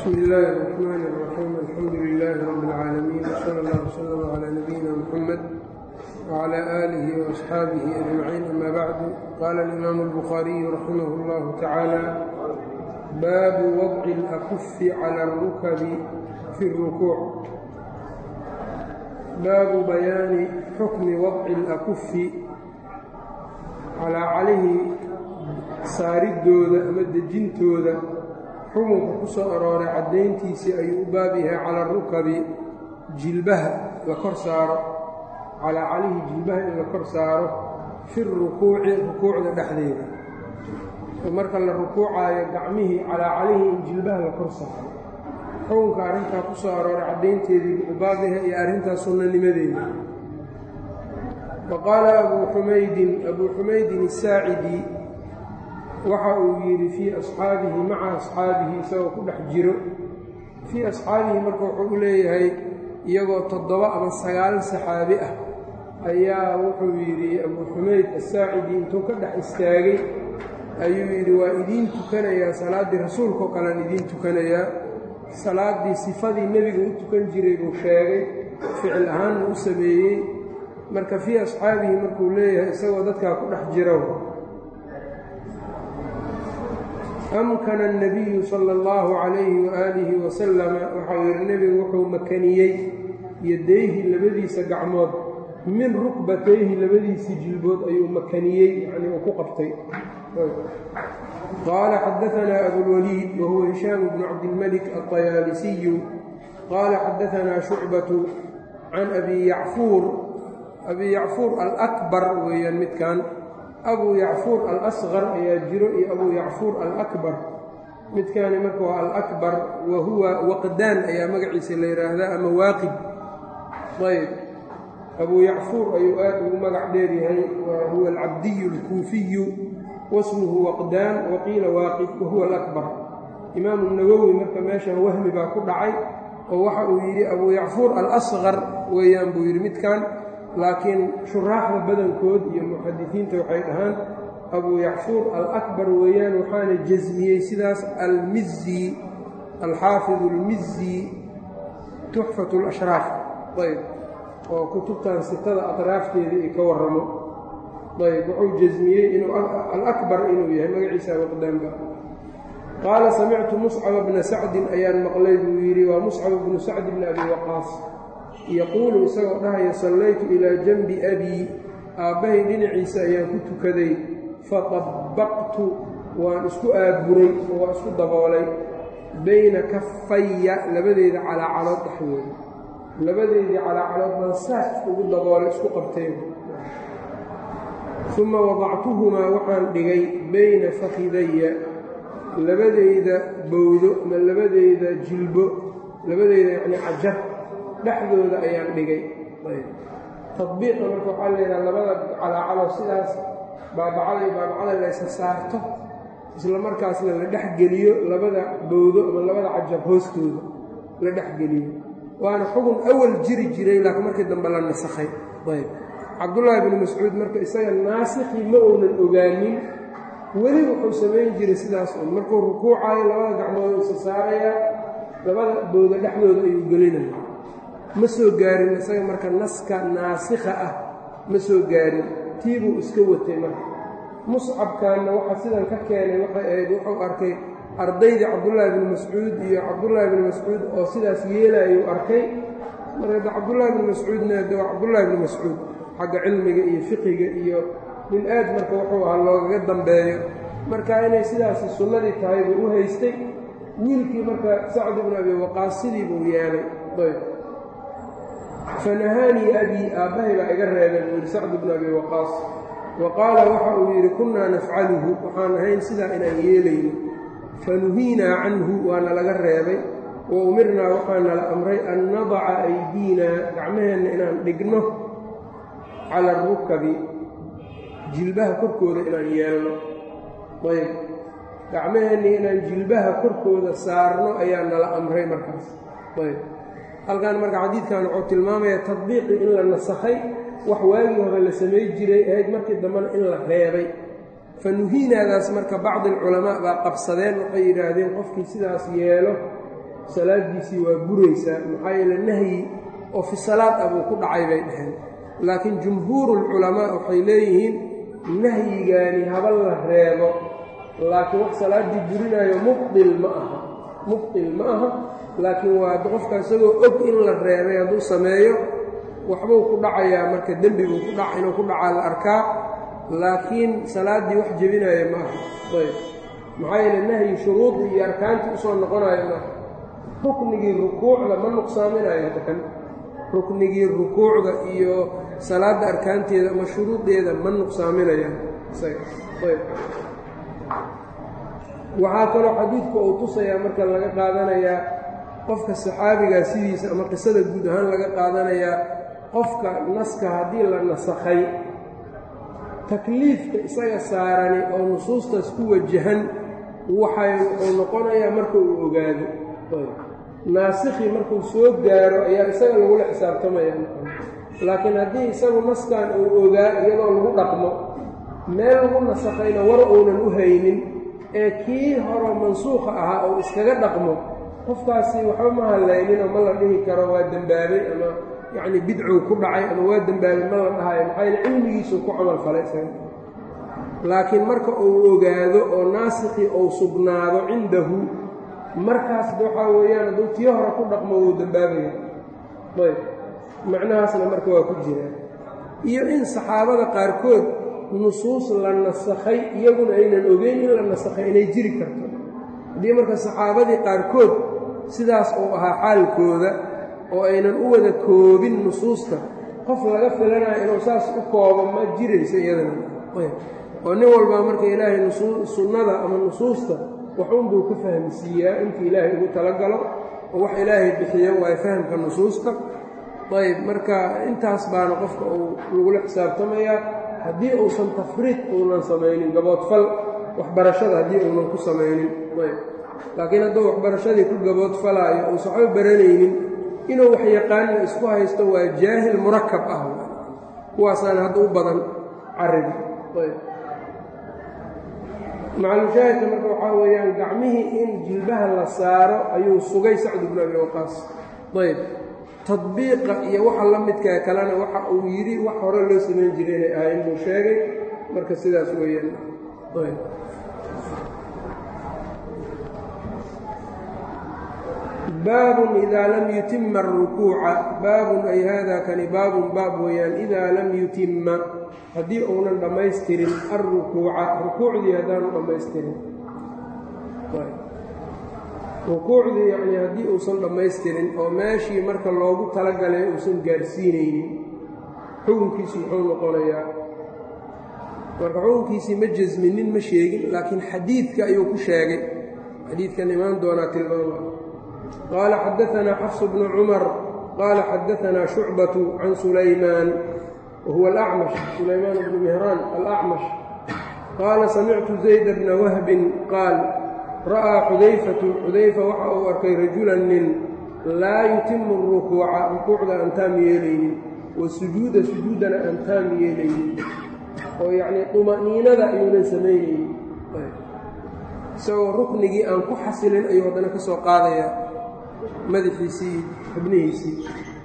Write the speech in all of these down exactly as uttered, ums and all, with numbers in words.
بسم الله الرحمن الرحيم الحمد لله رب العالمين وصلى الله وسلم على نبينا محمد وعلى آله وأصحابه أجمعين أما بعد. قال الإمام البخاري رحمه الله تعالى: باب وضع الأكف على الركب في الركوع. baabu bayaani xukmi wadci اlakufi calaa calihi saaridooda ama dejintooda xukunka ku soo arooray caddayntiisii ayuu u baab yahay cala rukabi jilbaha la kor saaro calaa calihi jilbaha in la kor saaro fi rukuuci rukuucda dhexdeeda. marka la rukuucaayo gacmihii calaa calihi in jilbaha la kor saaro xukunka arrintaa ku soo arooray caddaynteedii u baab yahay iyo arrintaa sunnanimadeeda. faqaala abuu xumaydin abuu xumaydin asaacidi waxa uu yidhi fii asxaabihi maca asxaabihi isagoo ku dhex jiro. fii asxaabihi marka wuxuu u leeyahay iyagoo toddoba ama sagaal saxaabi ah ayaa wuxuu yidhi abuu xumayd asaacidi intuu ka dhex istaagay ayuu yidhi waa idiin tukanayaa salaaddii rasuulkaoo kalean idiin tukanayaa. salaaddii sifadii nebiga u tukan jiray buu sheegay, ficil ahaanna u sameeyey. marka fii asxaabihi markuu leeyahay isagoo dadkaa ku dhex jiro. amkana الnabiyu sala اllahu calayhi waaalihi wasalama waxau yidhi nebigu wuxuu makaniyey yadayhi labadiisa gacmood min rukbatayhi labadiisii jilbood ayuu makaniyey, yacni uu ku qabtay. qaala xadaanaa abulwaliid wahuwa hishaam bnu cabdilmalik alطayaalisiyu qaala xadaanaa shucbatu can abi yacfuur abi yacfuur alakbar weeyaan midkan. abuu yacfuur alasqar ayaa jiro iyo abuu yacfuur alakbar. midkaani marka waa alakbar wa huwa waqdaan ayaa magaciisa la yidhaahdaa ama waaqid. ayb abuu yacfuur ayuu aad ugu magac dheeryahay wa huwa alcabdiyu alkuufiyu wasmuhu waqdaan waqiila waaqid wahuwa alakbar. imaamu nawowi marka meeshan wahmi baa ku dhacay oo waxa uu yidhi abuu yacfuur alasqar weeyaan buu yidhi midkan, laakiin shuraaxda badankood iyo muxadisiinta waxay dhahaan abuu yacfuur alakbar weeyaan, waxaana jasmiyey sidaas almizi alxaafidu almizi tuxfatu lashraaf. ayb oo kutubtan sitada atraafteeda ay ka warramo. ayb wuxuu jasmiyey inuu alakbar inuu yahay magaciisa waqdaanba. qaala samictu muscaba bna sacdin ayaan maqlay buu yidhi, waa muscab bnu sacd bni abi waqaas yaquulu isagoo dhahaya sallaytu ilaa janbi abii aabbahay dhinaciisa ayaan ku tukaday fatabbaqtu waan isku aaburay oo waan isku daboolay bayna kafaya labadeeda calaacalood dhexdooda labadeedii calaacalood baan saas iskugu daboolay isku qabtay. uma wadactuhumaa waxaan dhigay bayna fakidaya labadeyda bowdo ama labadeyda jilbo labadeyda yacni cajar dhexdooda ayaan dhigay. tadbiiqa marka waxaa leedaha labada calaacalo sidaas baabacada iyo baabacada laysa saarto isla markaasna la dhexgeliyo labada bowdo ama labada cajar hoostooda la dhexgeliyo. waana xugun awal jiri jiray laakiin markii dambe la nasakhay. ayb cabdullaahi bnu mascuud marka isaga naasikii ma uunan ogaanin, weli wuxuu samayn jiray sidaas un markuu rukuucayo labada gacmood isa saaraya labada bowdo dhexdooda ayuu gelinaya. ma soo gaarin isaga marka naska naasikha ah ma soo gaarin, tiibuu iska watay. marka muscabkaanna waxa sidan ka keenay waxay ahayd wuxuu arkay ardaydii cabdullaahi bni mascuud iyo cabdullaahi bni mascuud oo sidaas yeelayuu arkay. marka de cabdullaahi bni mascuudna de waa cabdullaahi bni mascuud xagga cilmiga iyo fiqiga iyo nin aad marka wuxuu ahaa loogaga dambeeyo. marka inay sidaasi sunnadii tahay buu u haystay. wiilkii marka sacd bnu abi waqaas sidii buu yeelay. ayb fanahaanii abii aabbahay baa iga reebeen buu yidhi sacd bnu abi waqaas. wa qaala waxa uu yidhi kunnaa nafcaluhu waxaan ahayn sidaa inaan yeelayno. fanuhiinaa canhu waana laga reebay. wa umirnaa waxaana la amray an nadaca aydiinaa gacmaheenna inaan dhigno cala arukabi jilbaha korkooda inaan yeelno. ayb gacmaheennii inaan jilbaha korkooda saarno ayaa nala amray markaas. ayb halkan marka xadiidkan wuxuu tilmaamayaa tadbiiqii in la nasakhay, wax waagii hore la samay jiray ahayd markii dambena in la reebay. fanuhiinaadaas marka bacdi alculamaa baa qabsadeen, waxay yidhaahdeen qofkii sidaas yeelo salaadiisii waa buraysaa maxaa yeele nahyi oo fi salaad ah buu ku dhacay bay dhaheen laakiin jumhuurulculamaa waxay leeyihiin nahyigaani haba la reebo laakiin wax salaaddii burinaayo mubdil ma aha mubdil ma aha laakiin waa qofka isagoo og in la reebay hadduu sameeyo waxbuu ku dhacayaa marka dembi buu ku dhaca inuu ku dhacaa la arkaa laakiin salaaddii wax jebinaayo ma aha ayb maxaa yeele nahyi shuruudii iyo arkaantii usoo noqonayo maaha ruknigii rukuucda ma nuqsaaminayo kan ruknigii rukuucda iyo salaadda arkaanteeda ama shuruudeeda ma nuqsaaminayaan ayb waxaa kaloo xadiidku uu tusayaa marka laga qaadanayaa qofka saxaabigaa sidiisa ama qisada guud ahaan laga qaadanayaa qofka naska haddii la nasakhay takliifka isaga saarani oo nusuustaas ku wajahan waxay wuxuu noqonayaa marka uu ogaado naasikii markuu soo gaaro ayaa isaga lagula xisaabtamaya laakiin haddii isagu naskan uu ogaa iyadoo lagu dhaqmo meel lagu nasakhayna war uunan u haynin ee kii horo mansuukha ahaa oo iskaga dhaqmo qofkaasi waxba ma hallayninoo ma la dhihi karo waa dembaabay ama yacni bidcuu ku dhacay ama waa dembaabay ma la dhahayo maxaa yaele cilmigiisuu ku camal falay isaga laakiin marka uu ogaado oo naasikhii uu sugnaado cindahu markaasba waxaa weeyaan hadduu tii hore ku dhaqmo wuu dembaabaya ayb macnahaasna marka waa ku jiraa iyo in saxaabada qaarkood nusuus la nasakhay iyaguna aynan ogeyn in la nasakhay inay jiri karto haddii marka saxaabadii qaarkood sidaas uu ahaa xaalkooda oo aynan u wada koobin nusuusta qof laga filanayo inuu saas u koobo ma jirayso iyadana oo nin walbaa marka ilaahay sunnada ama nusuusta waxuunbuu ka fahmsiiyaa intii ilaahay ugu talagalo oo wax ilaahay bixiyo waayo fahamka nusuusta ayb marka intaas baana qofka uu lagula xisaabtamayaa haddii uusan tafriid uunan samaynin gaboodfal waxbarashada haddii uunan ku samaynin ayb laakiin hadduu waxbarashadii ku gaboodfalaayo uusan waxba baranaynin inuu wax yaqaanna isku haysto waa jaahil murakab ah kuwaasaana hadda u badan carabi ayb macalushaahidka marka waxaa weeyaan gacmihii in jilbaha la saaro ayuu sugay sacd bnu abi waqaas ayb tadbiiqa iyo waxa la midkaa kalena waxa uu yidhi wax hore loo samayn jiray inay ahayn buu sheegay marka sidaas weeyaan ayb baabun idaa lam yutima arukuuca baabun ay haadaa kani baabun baab weeyaan idaa lam yutima haddii uunan dhammaystirin alrukuuca rukuucdii haddaanu dhammaystirin rukuucdii yacnii haddii uusan dhammaystirin oo meeshii marka loogu talagalay uusan gaarsiinaynin xukunkiisu muxuu noqonayaa marka xukunkiisii ma jasminin ma sheegin laakiin xadiidka ayuu ku sheegay xadiidkan imaan doonaa tilmaama qaala xadaanaa xafsu bnu cumar qaala xadaanaa shucbatu can sulaymaan wahuwa alacmash sulaymaan bnu mihraan alacmash qaala samictu zayd bna wahbin qaal ra'aa xudayfatu xudayfa waxa uu arkay rajulan nin laa yutimu rukuuca rukuucda aan taam yeelaynin wasujuuda sujuudana aan taam yeelaynin oo yacnii duma'niinada ayuunan samaynaynin isagoo ruknigii aan ku xasilin ayuu haddana ka soo qaadayaa madaxiisii xubnihiisii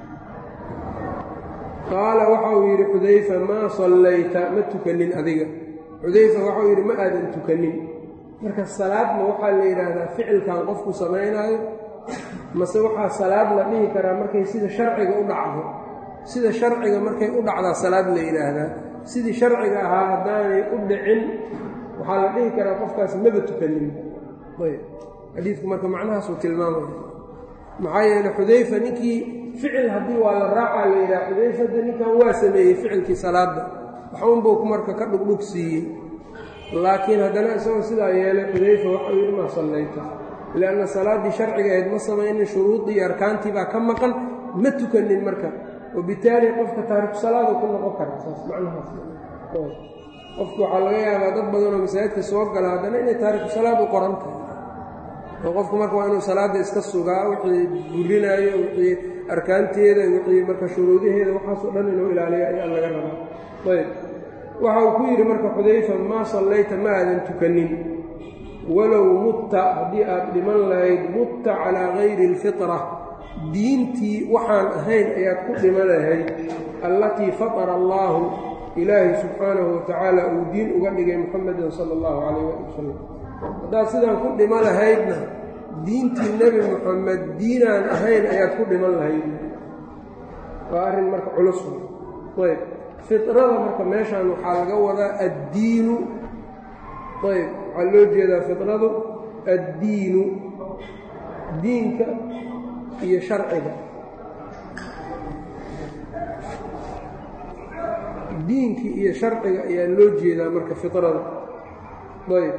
qaala waxa uu yidhi xudayfa maa sallayta ma tukanin adiga xudayfa waxauu yidhi ma aadan tukanin marka salaadna waxaa la yidhaahdaa ficilkan qofku samaynaayo mase waxaa salaad la dhihi karaa markay sida sharciga u dhacdo sida sharciga markay u dhacdaa salaad la yidhaahdaa sidii sharciga ahaa haddaanay u dhicin waxaa la dhihi karaa qofkaas maba tukanin ayb xadiidku marka macnahaasuu tilmaamaya maxaa yeele xudayfa ninkii ficil haddii waa la raacaa la yidhaha xudayfada ninkan waa sameeyey ficilkii salaadda waxuunbuu marka ka dhugdhug siiyey laakiin haddana isagoo sidaa yeelay xudayfa waxau yidhi maa sallayta lianna salaaddii sharciga ahayd ma samaynin shuruudii iyo arkaantii baa ka maqan ma tukanin marka wabitaali qofka taariku salaadu ku noqon karaa saas macnahaas qofku waxaa laga yaabaa dad badanoo masaajidka soo gala haddana inay taariku salaad u qoran tahay oo qofku marka waa inuu salaadda iska sugaa wixii burinaayo wixii arkaanteeda wixii marka shuruudaheeda waxaasoo dhan inuu ilaaliyo ayaa laga rabaa ayb waxa uu ku yidhi marka xudayfa maa sallayta ma aadan tukanin walow mutta haddii aad dhiman lahayd mutta calaa gayri alfitra diintii waxaan ahayn ayaad ku dhiman lahayd allatii fatara allaahu ilaahay subxaanahu watacaala uu diin uga dhigay muxamedan sala allahu calayh waali wasalam haddaad sidaan ku dhiman lahaydna diintii nebi moxamed diinaan ahayn ayaad ku dhiman lahayd waa arrin marka culus ayb fitrada marka meeshaan waxaa laga wadaa addiinu ayb waxaa loo jeedaa fitradu addiinu diinka iyo sharciga diinkii iyo sharciga ayaa loo jeedaa marka fitrada ayb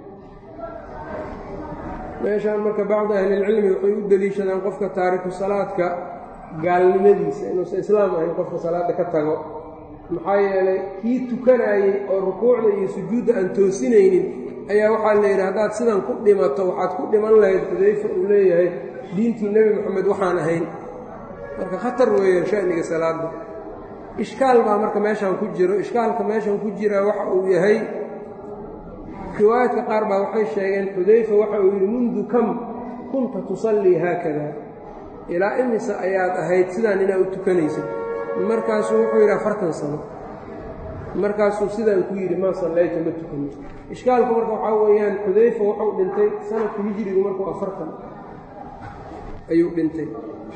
meeshaan marka bacdi ahlilcilmi waxay u deliishadaan qofka taariku salaadka gaalnimadiisa inuusan islaam ahayn qofka salaadda ka tago maxaa yeelay kii tukanayey oo rukuucda iyo sujuudda aan toosinaynin ayaa waxaa la yidhi haddaad sidan ku dhimato waxaad ku dhiman lahayd xudayfa uu leeyahay diintii nebi moxamed waxaan ahayn marka khatar weeyaan sha'niga salaadda ishkaal baa marka meeshaan ku jiro ishkaalka meeshaan ku jiraa waxa uu yahay riwaayadka qaar baa waxay sheegeen xudayfa waxa uu yidhi mundu kam kunta tusallii haakada ilaa imisa ayaad ahayd sidaan inaa u tukanaysid markaasuu wuxuu yidhi afartan sano markaasuu sidaan ku yidhi maa sallayta ma tukani ishkaalku marka waxaa weeyaan xudayfa wuxuu dhintay sanadka hijrigu markuu afartan ayuu dhintay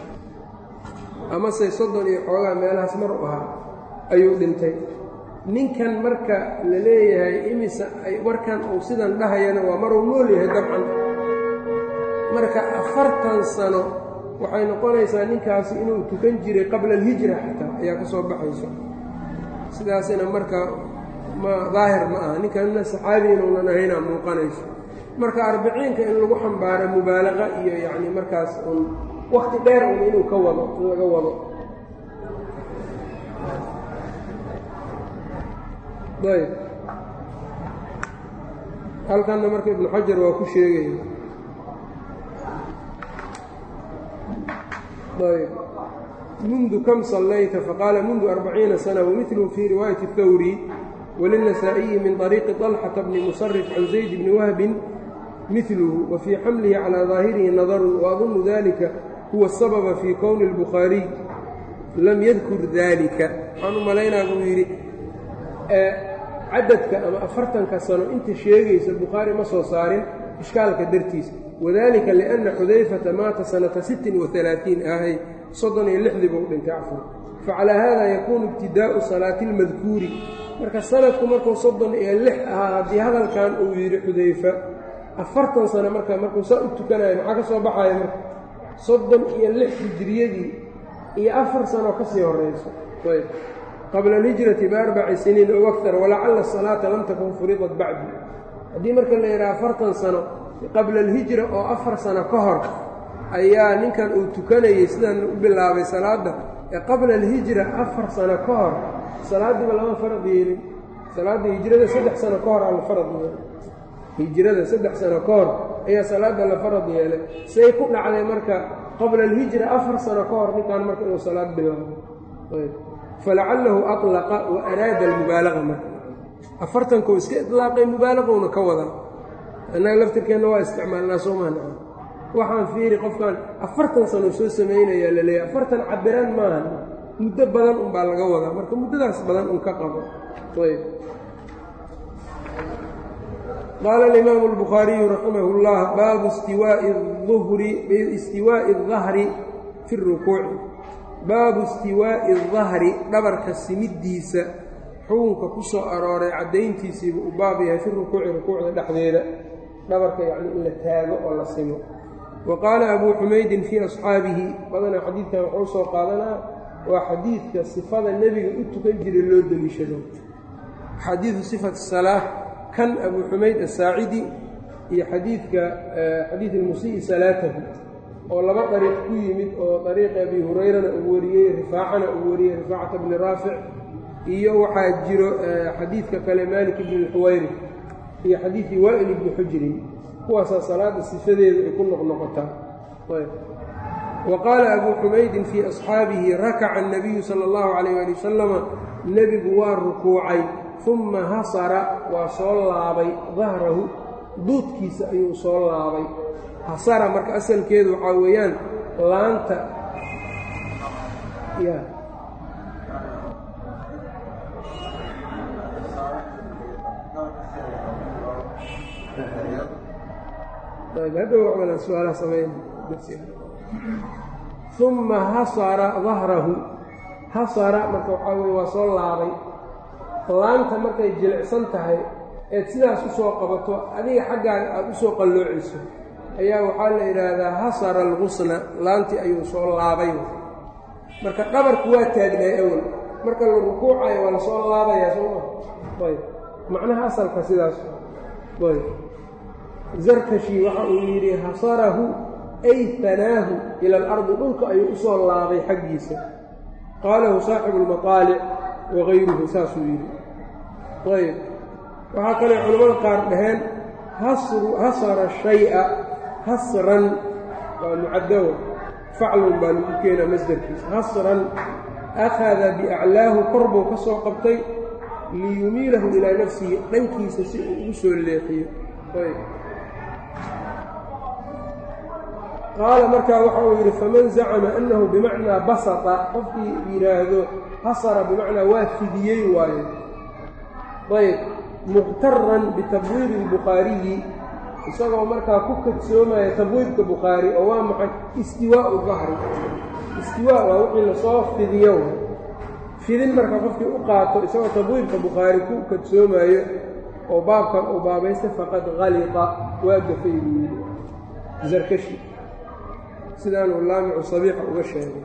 amase soddon iyo xoogaa meelahaas mar u ahaa ayuu dhintay ninkan marka la leeyahay imisa warkan uu sidan dhahayana waa maruu nool yahay dabcan marka afartan sano waxay noqonaysaa ninkaasi inuu tukan jiray qabla alhijra xataa ayaa ka soo baxayso sidaasina marka ma daahir ma aha ninkanna saxaabi inuunan ahaynaa muuqanayso marka arbiciinka in lagu xambaaro mubaalaqa iyo yacni markaas un wakti dheer un inuu ka wado in laga wado ayb halkanna marka ibnu xajar waa ku sheegaya ayb mundu kam sallayta faqaala mundu arbaciina sana wamiluhu fii riwaayati اthawri walinasaa'iyi min طariiqi طalxata bni musarif can zayd bni wahbin miluhu wa fii xamlihi calىa daahirihi nadarun waadunnu dalika huwa asababa fii kowni اlbukhaariy lam yadkur dalika waxaan u malaynaa buu yidhi cadadka ama afartanka sano inta sheegaysa bukhaari ma soo saarin ishkaalka dartiisa wadalika lianna xudayfata maata sanata sittin wa alaaثiin ahay soddon iyo lixdii buu dhintay cafur facalaa hada yakuunu ibtidaa'u salaati اlmadkuuri marka sanadku markuu soddon iyo lix ahaa haddii hadalkan uu yidhi xudayfa afartan sano marka markuu saa u tukanayo maxaa ka soo baxaya marka soddon iyo lix hijriyadii iyo afar sano ka sii horayso ayb qabla alhijrati biarbaci siniin ow aktar walacalla asalaata lam takun furidat bacdi haddii marka la yidhaha afartan sano qabla alhijra oo afar sano ka hor ayaa ninkan uu tukanayey sidaan u bilaabay salaadda ee qabla alhijra afar sano ka hor salaaddiiba lama farad yeelin salaadda hijrada saddex sano ka hor aa la farad yeelay hijrada saddex sano ka hor ayaa salaadda la farad yeelay say ku dhacday marka qabla alhijra afar sano ka hor ninkan marka inuu salaad bilaabo falacalahu alaqa wa araada almubaalaqa marka afartankuu iska idlaaqay mubaalaqowna ka wadaa annaga laftirkeenna waa isticmaalnaa soo maana waxaan fiiri qofkan afartan sano soo samaynayaa la leeyahay afartan cabiraan maaha muddo badan unbaa laga wadaa marka muddadaas badan un ka qabo ayb qaala alimaamu albukhaariyu raximah اllah baabu istiwaa'i uhri istiwaa'i اdahri fi اrukuuci baabu istiwaa'i اdahri dhabarka simiddiisa xukunka ku soo arooray caddayntiisiibuu u baab yahay fi rukuuci rukuucda dhexdeeda dhabarka yacni in la taago oo la simo wa qaala abuu xumaydin fii asxaabihi badanaa xadiidkan wuxuu soo qaadanaa waa xadiidka sifada nebiga u tukan jiray loo deliishado xadiidu sifati salaa kan abuu xumayd asaacidi iyo xadiidka xadiid ilmusii'i salaatahu oo laba dariiq ku yimid oo dariiqa abi hurayrana uu wariyey rifaacana uu wariyey rifaacata bni raafic iyo waxaa jiro xadiidka kale maalik ibni lxuwayri iyo xadiidkii waa'il ibni xujrin kuwaasaa salaada sifadeeda ay ku noqnoqotaa wa qaala abuu xumaydin fii asxaabihi rakaca annabiyu sala allahu calayh ali wasalama nebigu waa rukuucay uma hasara waa soo laabay dahrahu duudkiisa ayuu soo laabay. hasara marka asalkeedu waxaa weeyaan laanta ya hadda su-aalaha sameyn uma hasara dahrahu hasara marka waxaa weye waa soo laabay. laanta markay jilicsan tahay eed sidaas u soo qabato adiga xaggaaga aada u soo qalloociso ayaa waxaa la yidhaahdaa hasara algusna, laantii ayuu soo laabay. marka dhabarku waa taagnay awel, marka la rukuucayo waa la soo laabayaa sooma ayb macnaha asalka sidaas ayb. zarkashi waxa uu yidhi hasarahu ay hanaahu ila alardi, dhulka ayuu u soo laabay xaggiisa. qaalahu saaxibu lmaqaalic wagayruhu saasuu yidhi ayb. waxaa kale culamada qaar dhaheen hasara shaya hasran waa mucadawa faclun baa lagu keenaa masdarkiisa. hasran akhada biaclaahu kor buu ka soo qabtay liyumiilahu ilaa nafsihi, dhankiisa si uu ugu soo leexiyo ayb. qaala markaa waxa uu yidhi faman zacama annahu bimacnaa basata, qofkii yidhaahdo hasara bimacnaa waa fidiyey waayo ayb, muqtaran bitabwiibi اlbukhaariyi, isagoo markaa ku kadsoomaya tabwiibka bukhaari oo waa maxay istiwaau dahri. istiwaa waa wixii lasoo fidiyo, fidin marka qofkii u qaato isagoo tabwiibka bukhaari ku kadsoomayo oo baabkan uu baabaystay faqad halita waa gafay buu yidhi zarkashi, sidaanuu laamicu sabiixa uga sheegay.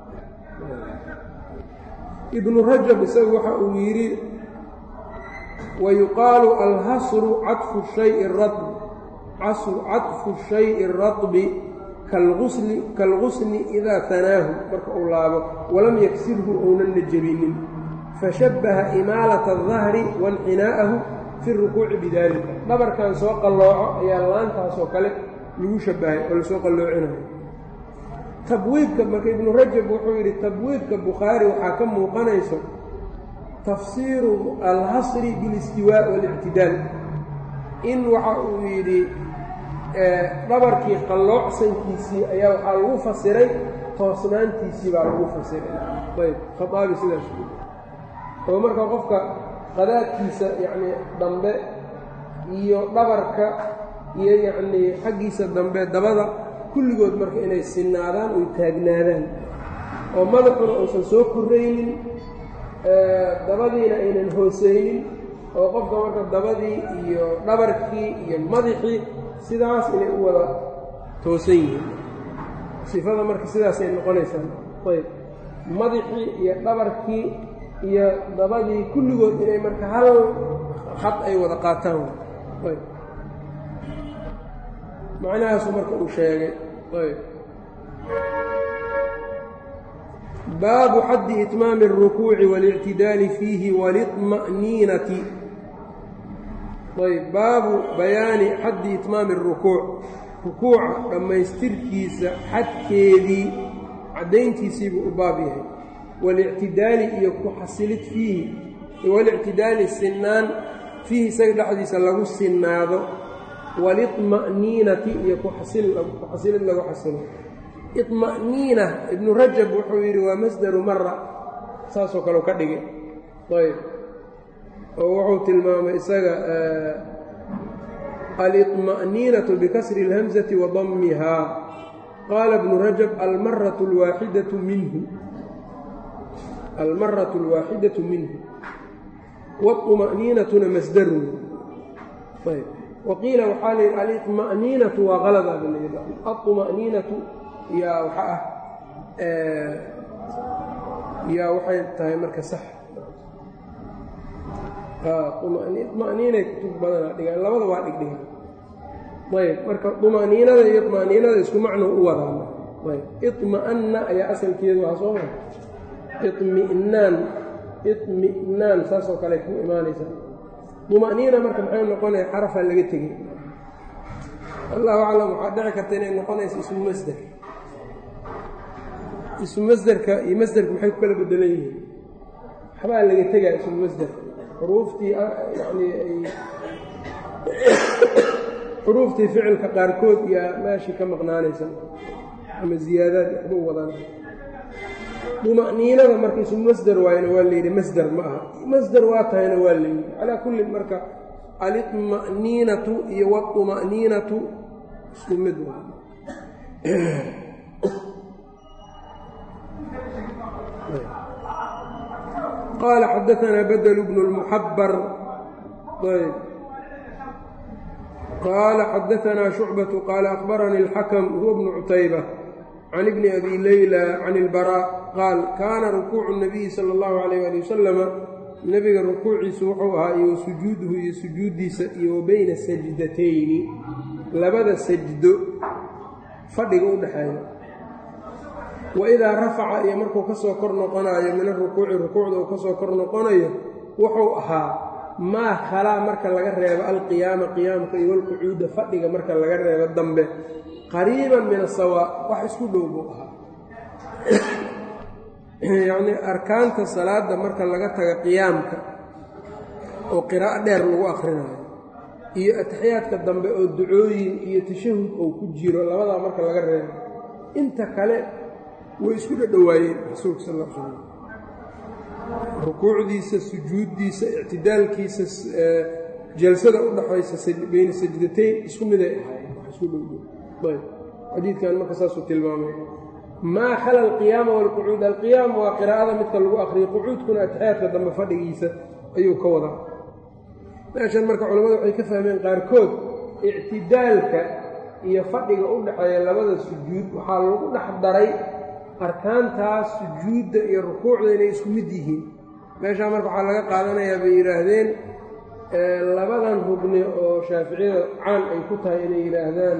ibnu rajab isagu waxa uu yidhi wayuqaalu alhasru caطfu shayi اratb caطfu shayi اratbi kaalgusni idaa tanaahu, marka uu laabo walam yaksirhu ounanna jebinin. fashabbaha imaalata الdahri waاnxinaa'ahu fi الrukuuci bidalika, dhabarkan soo qallooco ayaa laantaasoo kale lagu shabbahay oo lasoo qalloocinayo. tabwiibka marka ibnu rajab wuxuu yidhi tabwiibka bukhaari waxaa ka muuqanayso tafsiiru alhasri bilistiwaa waاlictidaal, in waxa uu yidhi dhabarkii qalloocsankiisii ayaa waxaa lagu fasiray toosnaantiisii baa lagu fasiray ayb. khaaabi sidaas oo marka qofka qadaadkiisa yacnii dambe iyo dhabarka iyo yacnii xaggiisa dambe dabada kulligood marka inay sinaadaan oy taagnaadaan oo madaxuna uusan soo korraynin, dabadiina aynan hoosaynin, oo qofka marka dabadii iyo dhabarkii iyo madaxii sidaas inay u wada toosan yihiin. sifada marka sidaasay noqonaysaa ayb. madaxii iyo dhabarkii iyo dabadii kulligood inay marka hal khad ay wada qaataan ayb. macnahaasu marka uu sheegay ayb. baabu xaddi itmaami الrukuuci waاlictidaali fiihi waliطma'niinati ayb. baabu bayaani xaddi itmaami الrukuuc, rukuuca dhammaystirkiisa xadkeedii caddayntiisiibuu u baab yahay. waاlictidaali iyo ku xasilid fiihi, walictidaali sinaan fiihi isaga dhexdiisa lagu sinaado, waliطma'niinati iyo ku xasilid lagu xasilo. iطma'niina ibnu rajab wuxuu yidhi waa masdaru mara, saasoo kaleu ka dhigay ayb. oo wuxuu tilmaamay isaga aliطma'niinatu bikasri اlhamzati wa dammihaa. qaala ibnu rajab almaratu اlwaaxidatu minhu almaratu اlwaaxidatu minhu waطma'niinatuna masdarun ayb. waqiila waxaa la yidhi aliطma'niinatu waa qalada ba la yidha aطma'niinatu yaa waxa ah yaa waxay tahay marka sax طma'niinay kutub badanaa dhigaan, labada waa dhigdhigan ayb. marka طma'niinada iyo طma'niinada isku macnuu u wadaan ayb. iطma'anna ayaa asalkeedu waa soo maa iطmi'naan iطmi'naan saasoo kale ku imaanaysaa. طma'niina marka maxay noqonaya xarafaa laga tegey, allahu aclam. waxaa dhici karta inay noqonayso ismu masder. ismu masderka iyo masderka maxay ku kala bedelan yihiin? waxbaa laga tegaa ismu masderka, xuruuftii yani ay xuruuftii ficilka qaarkood yaa meeshii ka maqnaanaysa ama ziyaadaad waxba u wadaan duma'niinada marka isu masdar waayna waa layidhi masdar ma aha masdar waa tahayna waa layidhi calaa kullin marka alطma'niinatu iyo wاطma'niinatu isku mid wa qaala xadaثanaa badl bnu اlmuxabar ayb qaala xadaثanaa shucbaةu qaala akhbaranii اlxakm huwa bnu cutayba can ibni abi layla can اlbarا qaal kaana rukuucu الnabiyi salى اllahu عalayh ali wasalama nebiga rukuuciisu wuxuu ahaa iyo sujuuduhu iyo sujuuddiisa iyo wa bayna sajdatayni labada sajdo fadhiga u dhexeeya wa idaa rafaca iyo markuu ka soo kor noqonayo min arukuuci rukuucda uu ka soo kor noqonayo wuxuu ahaa maa khalaa marka laga reebo alqiyaama qiyaamka iyo walqucuuda fadhiga marka laga reebo dambe qariiban min asawaa wax isku dhow buu ahaa yacnii arkaanta salaadda marka laga taga qiyaamka oo qiraa'o dheer lagu akhrinayo iyo atixiyaadka dambe oo ducooyin iyo tashahud oo ku jiro labadaa marka laga reebo inta kale way isku dhadhowaayeen rasuulka sal ll slam rukuucdiisa sujuuddiisa ictidaalkiisa jalsada u dhaxaysa bayna sajdatayn isku miday ahaayeen wax isku dhowdhow ayb xadiidkan marka saasuu tilmaamay maa khala alqiyaama waalqucuud alqiyaam waa qiraa'ada midka lagu akriyo qucuudkuna atixiyaadka dambe fadhigiisa ayuu ka wadaa meeshan marka culammadu waxay ka fahmeen qaarkood ictidaalka iyo fadhiga u dhexeeya labada sujuud waxaa lagu dhex daray arkaantaas sujuudda iyo rukuucda inay isku mid yihiin meeshaa marka waxaa laga qaadanayaa bay yidhaahdeen labadan rugni oo shaaficiyada caan ay ku tahay inay yidhaahdaan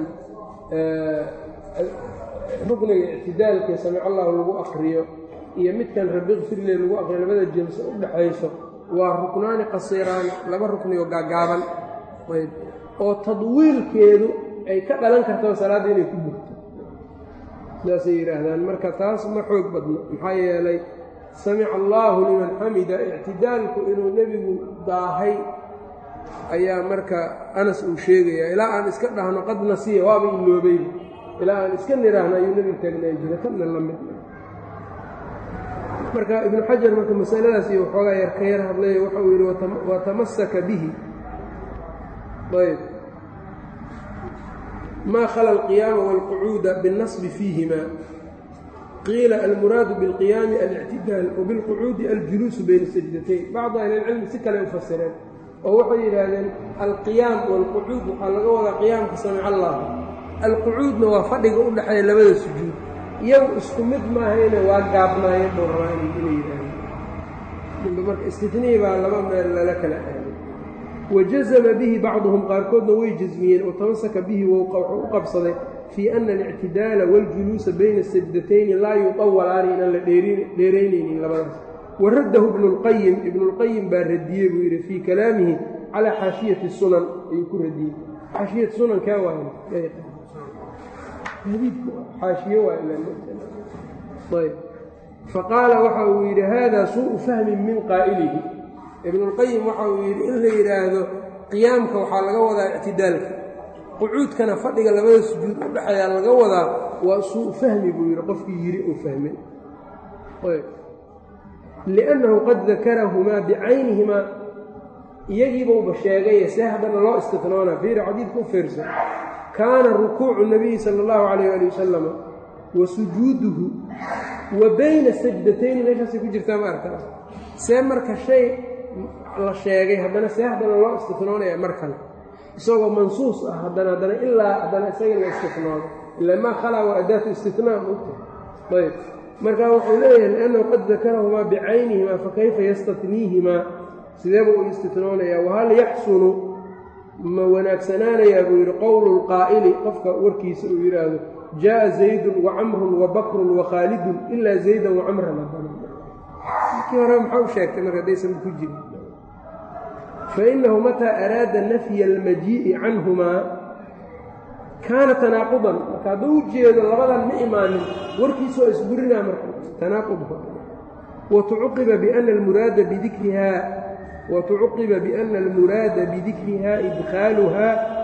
rugniga ictidaalka samic allahu lagu akriyo iyo midkan rabbi kfirle lagu akriyo labada jelso u dhexayso waa ruknaani qasiiraani laba rukni oo gaagaaban ayb oo tadwiilkeedu ay ka dhalan karto salaadda inay ku burto sidaasay yidhaahdaan marka taas ma xoog badno maxaa yeelay samica allaahu liman xamida ictidaalku inuu nebigu daahay ayaa marka anas uu sheegayaa ilaa aan iska dhahno qad nasiya waaba iloobay ilaa aan iska nidhaahno ayuu nebigu taagnaan jira tanna la mid marka ibnu xajar marka masaladaas iyo waxoogaa yar ka yar hadlay waxa uu yidhi watamasaka bihi ayb ma khala alqiyaama waalqucuuda biاlnasbi fiihima qiila almuraadu biاlqiyaami alictidaal wabilqucuudi aljuluusu bayna sajdatayn bacdu ahlilcilmi si kale u fasireen oo waxay yidhaahdeen alqiyaam waalqucuud waxaa laga wadaa qiyaamka samic allah alqucuudna waa fadhiga u dhexeeya labada sujuud iyagu isku mid maahayne waa gaabnaayeen buu rabaa inay yidhaahdeen marka istinii baa laba meel lala kala aaday wajazama bihi bacduhum qaarkoodna way jasmiyeen oo tamasaka bihi wuxuu u qabsaday fii ana alictidaala waاljuluusa bayna sajdatayni laa yuطawalaani inaan la dheeraynaynin labadaas waraddahu ibnu اlqayim ibnu اlqayim baa radiyey buu yidhi fii kalaamihi calaa xaashiyati sunan ayuu ku radiyey xaashiyat sunan kaa waay xaashiye waayb faqaala waxa uu yidhi hada suuءu fahmin min qaa'ilihi ibnuulqayim waxa uu yidhi in la yidhaahdo qiyaamka waxaa laga wadaa ictidaalka qucuudkana fadhiga labada sujuud u dhexeeyaa laga wadaa waa suu fahmi buu yidhi qofkii yidhi uu fahmay liannahu qad dakarahumaa bicaynihimaa iyagiibauba sheegaye see haddana loo istitnoona fiiri xadiidka u fiirsan kaana rukuucu nabiyi sala allahu calayh ali wasalama wa sujuuduhu wa bayna sajdatayni meeshaasay ku jirtaa ma arkaa see marka shay la sheegay haddana see haddana loo istitnoonaya mar kale isagoo mansuus ah haddana haddana ilaa haddana isaga la istitnoodo ilaa maa khalaa waa adaatu istitnaa mogta ayb markaa wuxuu leeyahay liannahu qad dakarahumaa bicaynihimaa fakayfa yastatniihimaa sideeba uu istitnoonayaa wahal yaxsunu ma wanaagsanaanayaa buu yidhi qowlu lqaa'ili qofka warkiisa uu yidhaahdo jaaءa zaydun wacamrun wabakrun wakhaalidun ilaa zaydan wacamran markii hore maxaa u sheegtay marka haddaysan ku jirin fainahu mataa araada nafya almajii'i canhumaa kaana tanaaqudan marka hadduu u jeedo labadan ma imaanin warkiisa waa isburinaa marka tanaaqudka watucuqiba biana almuraada bidikrihaa watucuqiba biana almuraada bidikrihaa idkhaaluhaa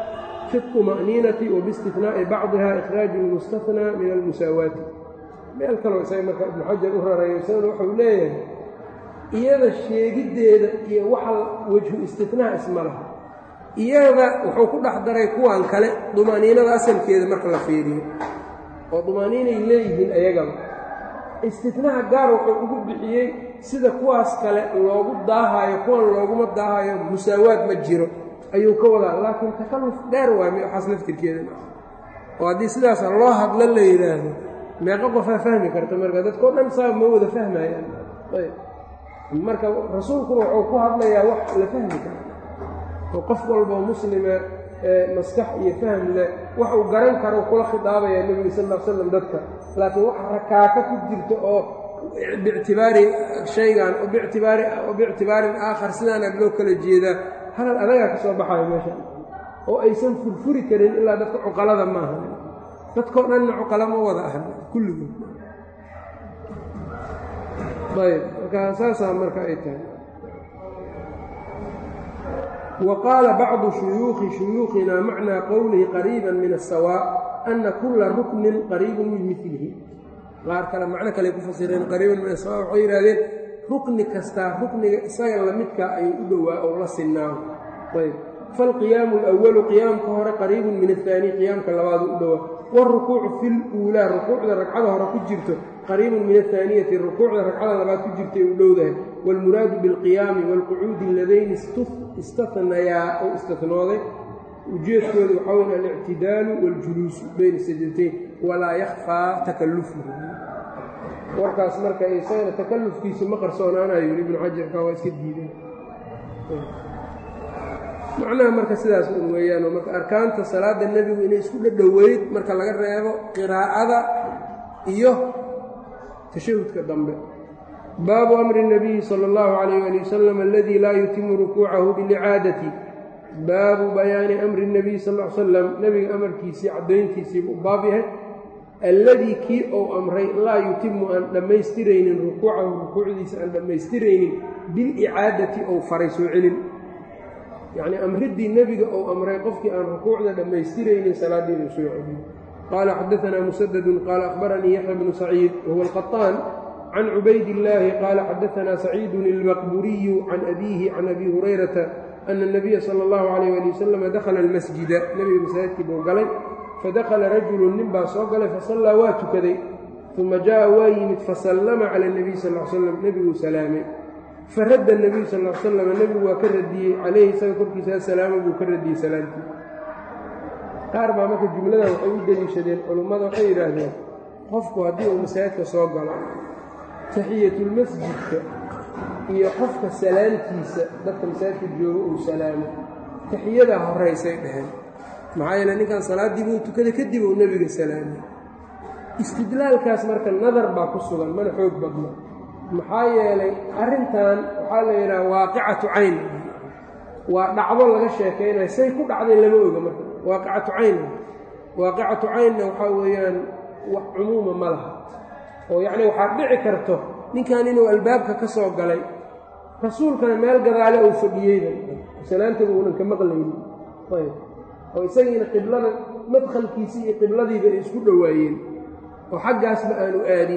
fi الطمأنينةi وباsتiثناءi bacضiha إkhrاaج الmustaثنى min الmusaawaati. meel kaloo isaga marka ibnu xajar u rarayo isagana wuxuu leeyahay iyada sheegiddeeda iyo waxa wejhu istitnaa isma laha. iyada wuxuu ku dhex daray kuwan kale dumaaniinada asalkeeda marka la fiiriyo oo dumaaniinay leeyihiin ayagaba. istitnaaha gaar wuxuu ugu bixiyey sida kuwaas kale loogu daahayo kuwan looguma daahayo musaawaad ma jiro ayuu ka wadaa. laakiin takalluf dheer waay waxaas laftirkeeda oo haddii sidaas loo hadlo la yidhaahdo meeqa qofaa fahmi karta marka dadkao dhan saa ma wada fahmayaan. ayb marka rasuulkuna wuxuu ku hadlayaa wax la fahmi karo oo qof walboo muslima ee maskax iyo fahm leh wax uu garan karo kula khidaabayaa nebiga sal ll ly slam dadka. laakiin wax rakaaka ku jirta oo biictibaari shaygan oo biictibaari oo biictibaarin aakhar sidaana loo kala jeedaa hadal adagaa ka soo baxayo meesha oo aysan furfuri karin ilaa dadka cuqalada maaha. dadkao dhanna cuqala ma wada ahan kulligood. ayb marka saasaa marka ay tahay. wa qaala bacdu shuyuukhi shuyuukhina macnaa qowlihi qariiba min الsawaa ana kula ruknin qariibun min milihi. qaar kale macno kale ku fasireen qariiban min asawa waxay yidhahdeen rukni kastaa rukniga isaga lamidkaa ayuu u dhowaa oo la sinaaho. ayb faalqiyaamu اlأwalu qiyaamka hore qariibun min aلثaani qiyaamka labaadu u dhowaa. wاlrukuucu fi اluulaa rukuucda ragcada hore ku jirto qariibun min aلثaaniyati rukuucda ragcada labaad ku jirtay u dhowdahay. wاlmuraadu biاlqiyaami wاlqucuudi aladayni istanayaa oo istatnooday ujeedkooda waxaa weyn alictidaalu wاljuluusu bayna sajdatayn walaa yakfaa takallufuhu. warkaas marka isagana takallufkiisu ma qarsoonaanayo yiri ibnu xajarka waa iska diideen. macnaha marka sidaas un weeyaan. marka arkaanta salaada nebigu inay isku dhadhoweyd marka laga reebo qiraa'ada iyo tashahudka dambe. baabu amri الnabiyi salى اllahu عalayh ali wasalam aladii laa yutimu rukuucahu bilicaadati. baabu bayaani amri الnabiy sal ll ly slam nebiga amarkiisii caddayntiisiibu u baab yahay alladii kii ou amray laa yutimu aan dhammaystiraynin rukuucahu rukuucdiisa aan dhammaystiraynin bilicaadati ou faray soo celin. yacnii amriddii nebiga ou amray qofkii aan rukuucda dhammaystiraynin salaaddiinu soo celin. qaala xadaanaa musadadun qaala akhbaranii yaxya bnu saciid wahuwa alqaطaan can cubayd illaahi qaala xadaanaa saciidun ilmaqburiyu can abiihi can abi hurayrata ana الnabiya salى اllahu عalayh ali wasalam dakhala almasjida nebiga masaajidkii buu galay fadakhala rajulu nin baa soo galay fasallaa waa tukaday uma jaaءa waa yimid fasallama cala الnabiy sal l slam nebiguu salaamay faradda الnabiyu sal l slam nebigu waa ka radiyey calayhi isaga korkiisa asalaama buu ka radiyey salaamtii. qaar baa marka jumladan waxay u deliishadeen culummada waxay yidhaahdeen qofku haddii uu masaajidka soo galo taxiyatulmasjidka iyo qofka salaamtiisa dadka masaajidka jooga uu salaamo taxiyadaa horaysay dheheen. maxaa yeele ninkan salaaddii buu tukaday kadib uu nebiga salaamay. istidlaalkaas marka nadar baa ku sugan mana xoog badna. maxaa yeelay arrintan waxaa la yidhaha waaqicatu cayn waa dhacdo laga sheekaynayo say ku dhacday lama oga marka waaqicatu cayn. waaqicatu caynna waxaa weeyaan wax cumuuma ma laha oo yacni waxaad dhici karto ninkan inuu albaabka ka soo galay rasuulkana meel gadaale uu fadhiyeyba salaantaba uunan ka maqlaynin. ayb oo isagiina qiblada madkhalkiisii iyo qibladiiba ay isku dhowaayeen oo xaggaasba aanu aadin.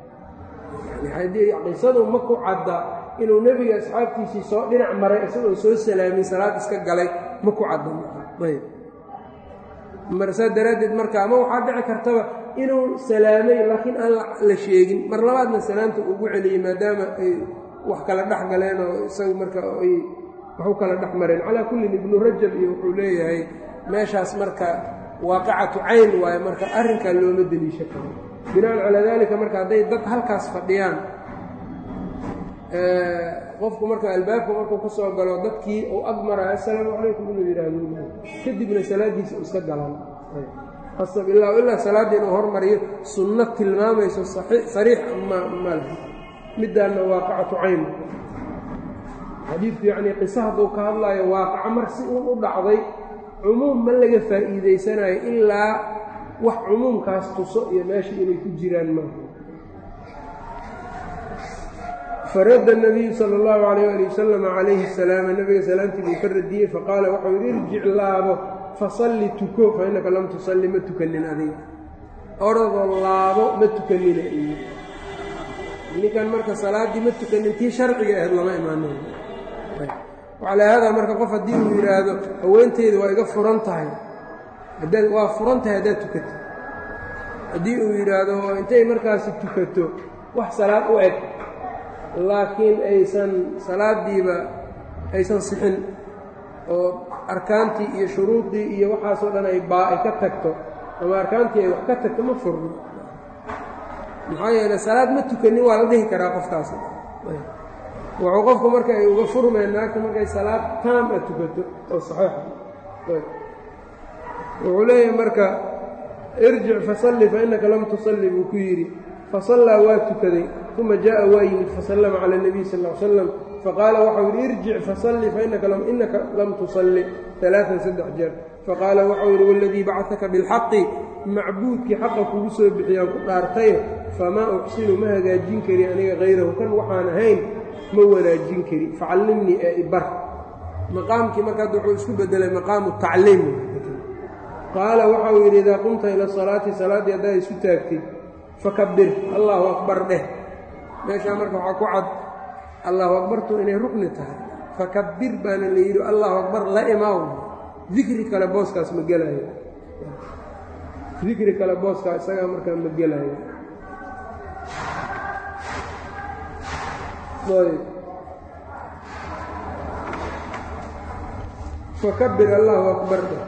qisadu ma ku cadda inuu nebiga asxaabtiisii soo dhinac maray isagoo soo salaamin salaad iska galay ma ku cadda. ayb marsaa daraaddeed marka ama waxaa dhici kartaba inuu salaamay laakiin aan la sheegin mar labaadna salaamta ugu celiyey maadaama ay wax kala dhex galeen oo isagu marka ay waxu kala dhex mareen. calaa kullin ibnu rajab iyo wuxuu leeyahay meeshaas marka waaqicatu cayn waaye marka arrinkaa looma deliisha karo. binaan calaa daalika marka hadday dad halkaas fadhiyaan qofku marka albaabka markuu ka soo galo dadkii uu ag maraayo assalaamu calaykum inuu yidhaahdo kadibna salaaddiisa u iska galaan. asab ilaa ilaa salaadda inuu hormariyo sunno tilmaamayso sariix ma malaha. middaanna waaqicatu cayn xadiidku yacnii qiso hadduu ka hadlaayo waaqaco mar si uun u dhacday cumuum ma laga faa'iidaysanayo ilaa wax cumuumkaas tuso iyo meesha inay ku jiraan maaha. faradda الnabiyu salى اllahu عalayh ali wasalam calayhi الsalaama nebiga salaamtii buu ka radiyey faqaala waxau yidhi irjic laabo fasalli tuko fa innaka lam tusalli ma tukanin adiga orodoo laabo ma tukanina iyo ninkan marka salaaddii ma tukanin tii sharciga ahayd lama imaanin wacalaa haadaa marka qof haddii uu yidhaahdo haweenteeda waa iga furan tahay haddaad waa furan tahay haddaad tukato haddii uu yidhaahdo intay markaasi tukato wax salaad u eg laakiin aysan salaaddiiba aysan sixin oo arkaantii iyo shuruudii iyo waxaasoo dhan ay baa ay ka tagto ama arkaantii ay wax ka tagto ma furno maxaa yeeley salaad ma tukanin waa la dhihi karaa qofkaasi wuxuu qofku marka ay uga furmeen naagta markay salaad taam a tukato oo saxiixa wuxuu leeyahay marka irjic fasalli fa innaka lam tusalli buu ku yidhi fasallaa waa tukaday uma jaa'a waa yimid fasallama cala اnabiy sal ll ly slam faqaala waxau yidhi irjic fasalli fainaka innaka lam tusalli alaaan saddex jeer faqaala waxau yidhi waladii bacaka bilxaqi macbuudkii xaqa kugu soo bixiyaan ku dhaartaye famaa uxsinu ma hagaajin kari aniga hayrahu kan waxaan ahayn ma wanaajin kari facallimnii ee ibar maqaamkii marka hadda wuxuu isku bedelay maqaamu tacliim qaala waxau yidhi idaa qumta ila salaati salaaddii haddaa isu taagtid fakabir allaahu akbar dheh meeshaa marka waxaa ku cad allahu akbartu inay rukni tahay fakabir baana la yidhi allahu akbar la imaaw dikri kale booskaas ma gelaayo dikri kale booskaa isagaa markaa ma gelaayo fakabir allahu akbar dheh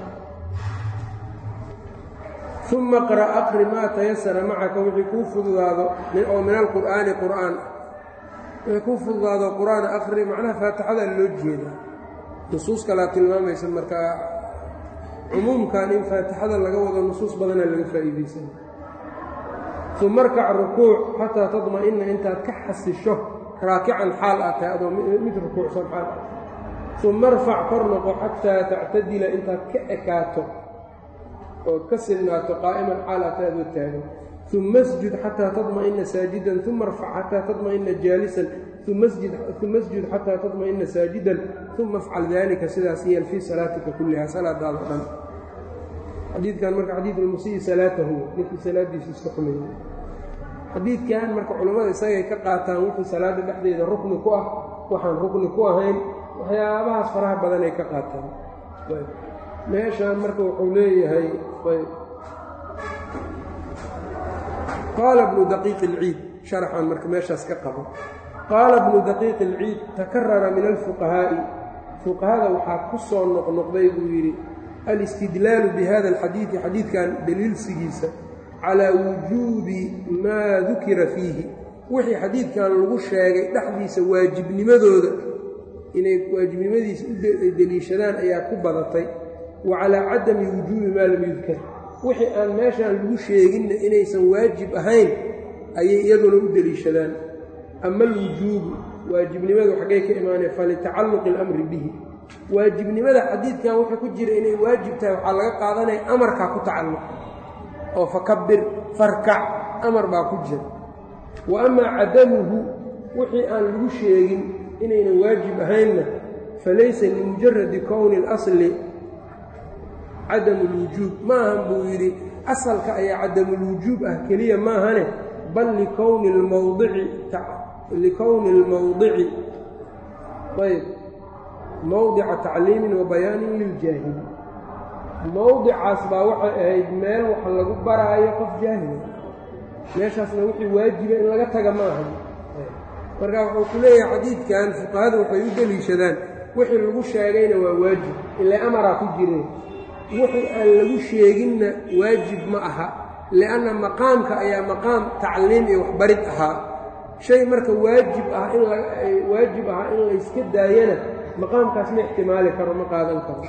uma qra aqri maa tayasara macaka wixii kuu fududaado oo min alqur'aani qur'aan wixii kuu fududaado qur'aan aqri macnaha faatixada loo jeedaa nusuus kalaa tilmaamaysa markaa cumuumkan in faatixada laga wado nusuus badana laga faa'iidaysan uma arkac rukuuc xataa tadma'ina intaad ka xasisho raakican xaal ah tahay adoo mid rukuucsan xaal ah uma arfac kor noqo xataa tactadila intaad ka ekaato ood ka silnaato qaa'iman xaal ah tahay adoo taagan uma asjud xataa tadma'ina saajidan uma arfac xataa tadma'ina jaalisan uma asjud xataa tadma'ina saajidan uma afcal dalika sidaas yeel fii salaatika kullihaa salaadaada o dhan xadiidkan marka xadiidulmusiyi salaatahu ninkii salaaddiisa iska xumeeyey xadiidkan marka culammada isagay ka qaataan wixii salaadda dhexdeeda rukni ku ah waxaan rukni ku ahayn waxyaabahaas faraha badan ay ka qaataan meeshaan marka wuxuu leeyahay qaala bnu daqiiq ilciid sharaxan marka meeshaas ka qabo qaala bnu daqiiq ilciid takarara min alfuqahaa'i fuqahada waxaa ku soo noqnoqday buu yidhi alistidlaalu bihada alxadiidi xadiidkan daliilsigiisa calaa wujuubi maa dukira fiihi wixii xadiidkan lagu sheegay dhexdiisa waajibnimadooda inay waajibnimadiisa u deliishadaan ayaa ku badatay wa calaa cadami wujuubi maa lam yudkar wixii aan meeshaan lagu sheeginna inaysan waajib ahayn ayay iyaduna u deliishadaan ama alwujuubu waajibnimadu xaggay ka imaaneen falitacalluqi اlamri bihi waajibnimada xadiidkan wuxuu ku jira inay waajib tahay waxaa laga qaadanaya amarkaa ku tacalluq oo fakabir farkac amar baa ku jira wa amaa cadamuhu wixii aan lagu sheegin inaynan waajib ahaynna falaysa limujaradi kowni اlasli cadamu اlwujuub maahan buu yidhi asalka ayaa cadamulwujuub ah keliya maahane bal likowni اlmawdici likowni اlmawdici ayb mawdica tacliimin wa bayaanin liljaahili mawdicaas baa waxay ahayd meel wax lagu baraayo qof jaahila meeshaasna wixii waajiba in laga taga ma ahan marka wuxuu ku leeyahay xadiidkan fuqahada waxay u deliishadaan wixii lagu sheegayna waa waajib ilaa amaraa ku jireen wixii aan lagu sheeginna waajib ma aha lianna maqaamka ayaa maqaam tacliim iyo waxbarid ahaa shay marka waajib ah in waajib ahaa in layska daayana maqaamkaas ma ixtimaali karo ma qaadan karo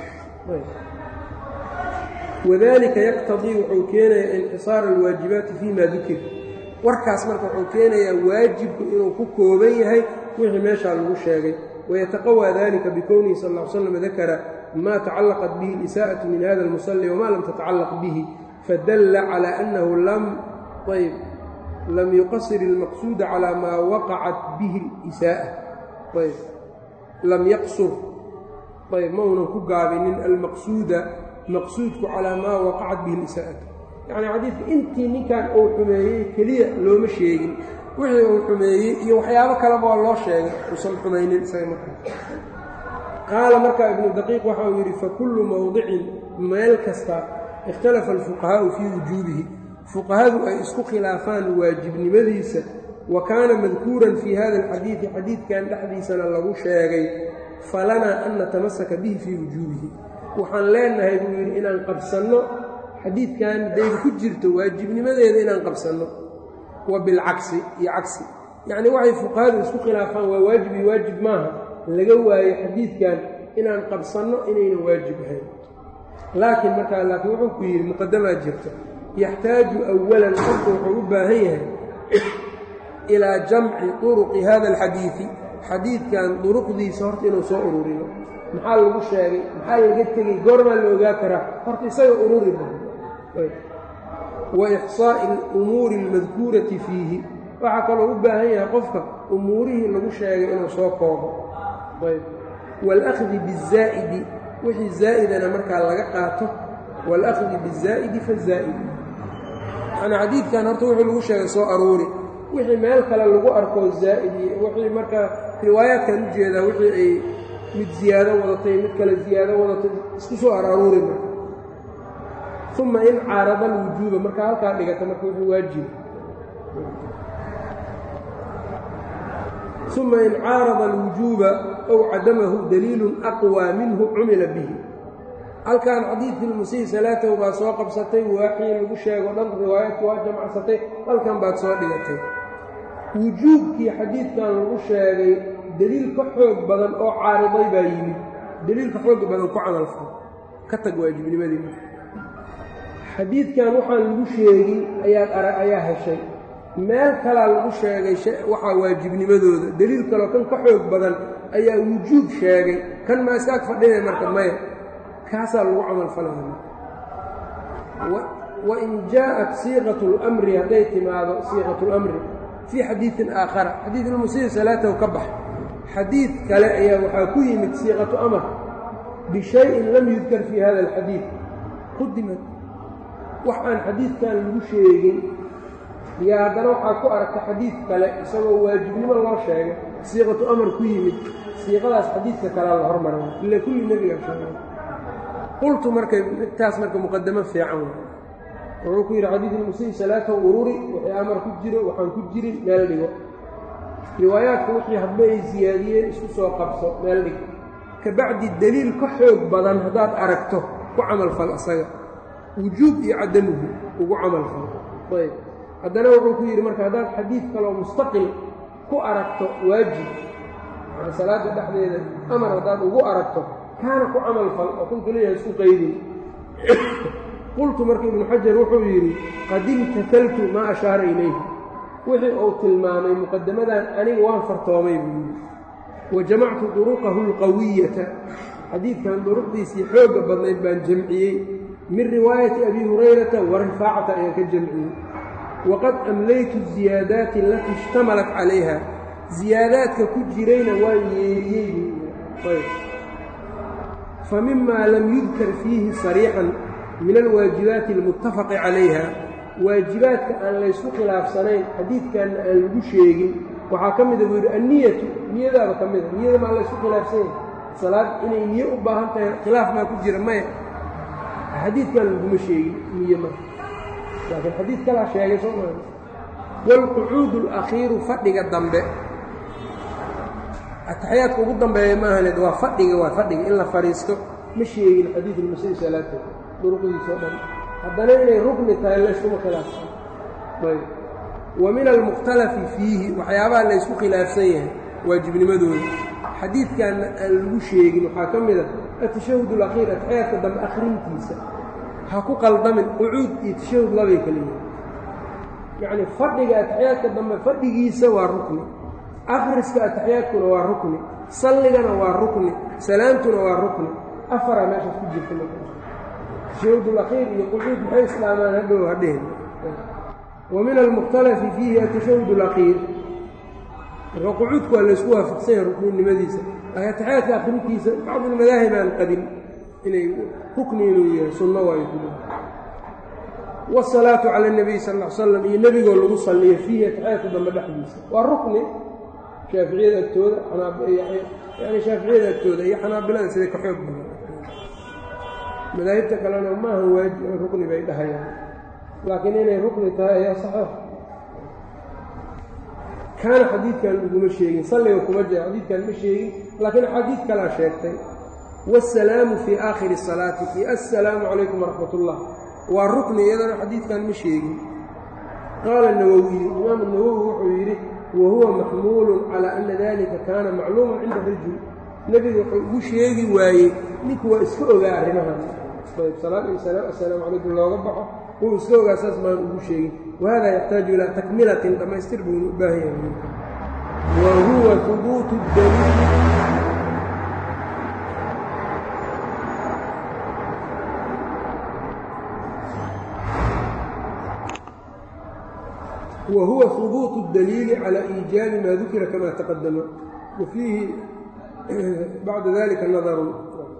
wadalika yaqtadii wuxuu keenayaa inxisaara alwaajibaati fii ma dukir warkaas marka wuxuu keenayaa waajibku inuu ku kooban yahay wixii meeshaa lagu sheegay wayataqawaa dalika bikownihi sal ll ly slam dakara ma tacallaqat bihi alisaa'atu min hada almusalli wama lam tatacallaq bihi fadalla calaa annahu lam ayb lam yuqasir almaqsuuda calaa maa waqacat bihi اlisaa'a ayb lam yaqsur ayb ma unan ku gaabinin almaqsuuda maqsuudku calaa maa waqacat bihi lisaa'atu yacni xadiidka intii ninkan uu xumeeyey keliya looma sheegin wixii uu xumeeyey iyo waxyaabo kaleba waa loo sheegay uusan xumaynin isaga markaa qaala markaa ibnu daqiiq waxa uu yidhi fakullu mowdicin meel kasta ikhtalafa alfuqahaa'u fii wujuubihi fuqahadu ay isku khilaafaan waajibnimadiisa wa kaana madkuuran fii hada alxadiidi xadiidkan dhexdiisana lagu sheegay falanaa an natamasaka bihi fii wujuubihi waxaan leenahay buu yidhi inaan qabsanno xadiidkan dayda ku jirto waajibnimadeeda inaan qabsanno wa bilcagsi iyo cagsi yacni waxay fuqahadu isku khilaafaan waa waajib iyo waajib maaha laga waayo xadiidkan inaan qabsanno inaynan waajib ahayn laakiin markaa laakiin wuxuu ku yidhi muqadamaa jirta yaxtaaju awalan qofku wuxuu u baahan yahay ilaa jamci turuqi hada alxadiidi xadiidkan duruqdiisa horta inuu soo ururiyo maxaa lagu sheegay maxaa laga tegey goormaa la ogaa karaa horta isaga ururi wa ixsaa'i alumuuri almadkuurati fiihi waxaa kaloo u baahan yahay qofka umuurihii lagu sheegay inuu soo koobo waalahdi bizaa'idi wixii zaa'idana markaa laga qaato waalahdi bizaa'idi fazaa'idi yani xadiidkan horta wuxuu lagu sheegay soo aruuri wixii meel kale lagu arko zaa'id iyo wixii markaa riwaayaadkan u jeedaa wixii ay mid ziyaado wadatay mid kale ziyaado wadatay isku soo araruuri marka uma in caarada alwujuuba markaa halkaa dhigata marka wuxuu waajiba uma in caarada alwujuuba ow cadamahu daliilun aqwaa minhu cumila bihi halkan xadiidkii lmusii salaatahu baa soo qabsatay waaxii lagu sheego dhan riwaayadku waa jamacsatay halkan baad soo dhigatay wujuubkii xadiidkan lagu sheegay deliil ka xoog badan oo caariday baa yimid deliilka xooga badan ku camalfal ka tag waajibnimadii xadiidkan waxaan lagu sheegin ayaad arag ayaa heshay meel kalaa lagu sheegay waxaa waajibnimadooda deliil kaloo kan ka xoog badan ayaa wujuub sheegay kan maa iskaag fadhinay marka maya kaasaa lagu camalfalaya wain jaءat siiqaة اlmri hadday timaado siiqaة اlamri fii xadiiثin aakhara xadiid ilmusii salaatahu ka bax xadiid kale ayaa waxaa ku yimid siiqatu amar bishayin lam yudkar fii hada اlxadiid qudimad wax aan xadiidkan lagu sheegin iyo haddana waxaa ku aragta xadiid kale isagoo waajibnimo loo sheegay siiqatu amar ku yimid siiqadaas xadiidka kalea la hormaray ila kulli nebiga sheegay qultu marka taas marka muqadamo fiican wuxuu ku yidhi xadiid ilmusii salaatahu ururi wixii amar ku jiro waxaan ku jirin meel dhigo riwaayaadka wixii hadba ay siyaadiyeen isku soo qabso meel dhig ka bacdi deliil ka xoog badan haddaad aragto ku camalfal asaga wujuub iyo cadamuhu ugu camalfal ayb haddana wuxuu ku yidhi marka haddaad xadiid kaloo mustaqil ku aragto waajib yani salaada dhexdeeda amar haddaad ugu aragto kaana ku camalfal oo kun keliyaha isku qaydin qultu marka ibnu xajar wuxuu yidhi qad imtahaltu maa ashaara ilayhi wixii uu tilmaamay muqadamadan aniga waan fartoomay buu yidhi wa jamactu duruqahu alqawiyata xadiidkan duruqdiisii xoogga badnayd baan jamciyey min riwaayati abi hurayrata wa rifaacata ayaan ka jamciyey waqad amlaytu ziyaadaati alatii ishtamalat calayha ziyaadaadka ku jirayna waan yeeriyey famima lam yudkar fiihi sariixan min alwaajibaati almuttafaqi calayha waajibaadka aan laysku khilaafsanayn xadiidkanna aan lagu sheegin waxaa ka mida buu yidhi anniyatu niyadaaba ka mida niyada maa laysku khilaafsanayn salaad inay niyo u baahan tahay khilaaf maa ku jira maya xadiidkan laguma sheegin niyo ma laakiin xadiid kalaa sheegay soo maa waalqucuudu alakhiiru fadhiga dambe ataxiyaadka ugu dambeeya maahaneed waa fadhiga waa fadhiga in la fadhiisto ma sheegin xadiid ilmusii salaatahu duruqdiisoo dhan haddana inay rukni tahay layskuma khilaafsan ayb wa min almukhtalafi fiihi waxyaabaha laysku khilaafsan yahay waajibnimadooda xadiidkanna aan lagu sheegin waxaa ka mid a atashahud alakhiir ataxiyaadka dambe akhrintiisa ha ku qaldamin qucuud iyo tashahud labay keliya yacni fadhiga ataxiyaadka dambe fadhigiisa waa rukni akhriska ataxiyaadkuna waa rukni salligana waa rukni salaamtuna waa rukni afaraa meeshaas ku jirta marka tashahud alakhiir iyo qucuud maxay islaamaan hadhow hadhehen wa min almukhtalafi fiihi atashahud alakhiir marka qucuudku waa laysku waafaqsan yahay rukninimadiisa laakiin ataxiyaadka akhrintiisa bacdu almadaahib aan qabin inay rukni inuu yahay sunno waayo ku wasalaatu cala اnabiy sal ll ly slam iyo nebigoo lagu salliyo fiihi atixyaadka dambe dhexdiisa waa rukni shaaficiyada agtooda yani shaaficiyada agtooda iyo xanaabilada siday ka xoog badan madaahibta kalena maaha waajib rukni bay dhahayaan laakiin inay rukni tahay ayaa saxeex kaana xadiidkan laguma sheegin salliga kuma jira xadiidkan ma sheegin laakiin axaadiid kalaa sheegtay wasalaamu fii aakhiri salaati iyo assalaamu calaykum waraxmat ullah waa rukni iyadana xadiidkan ma sheegin qaala nawowiyu imaamu nawowi wuxuu yidhi wa huwa maxmuulun calaa ana dalika kaana macluuman cinda rajul nebiga wuxuu ugu sheegi waayey ninku waa iska ogaa arrimahan ayb salaam iyo salaam assalaamu calaykum looga baxo wuu iska ogaa saas maan ugu sheegin wahada yaxtaaju ilaa takmilatin dhammaystir buunu u baahan yahay wa huwa hubuutu daliili وهو ثبوت الدليل على إيجاب ما ذكر كما تقدم وفيه بعد ذلك نظر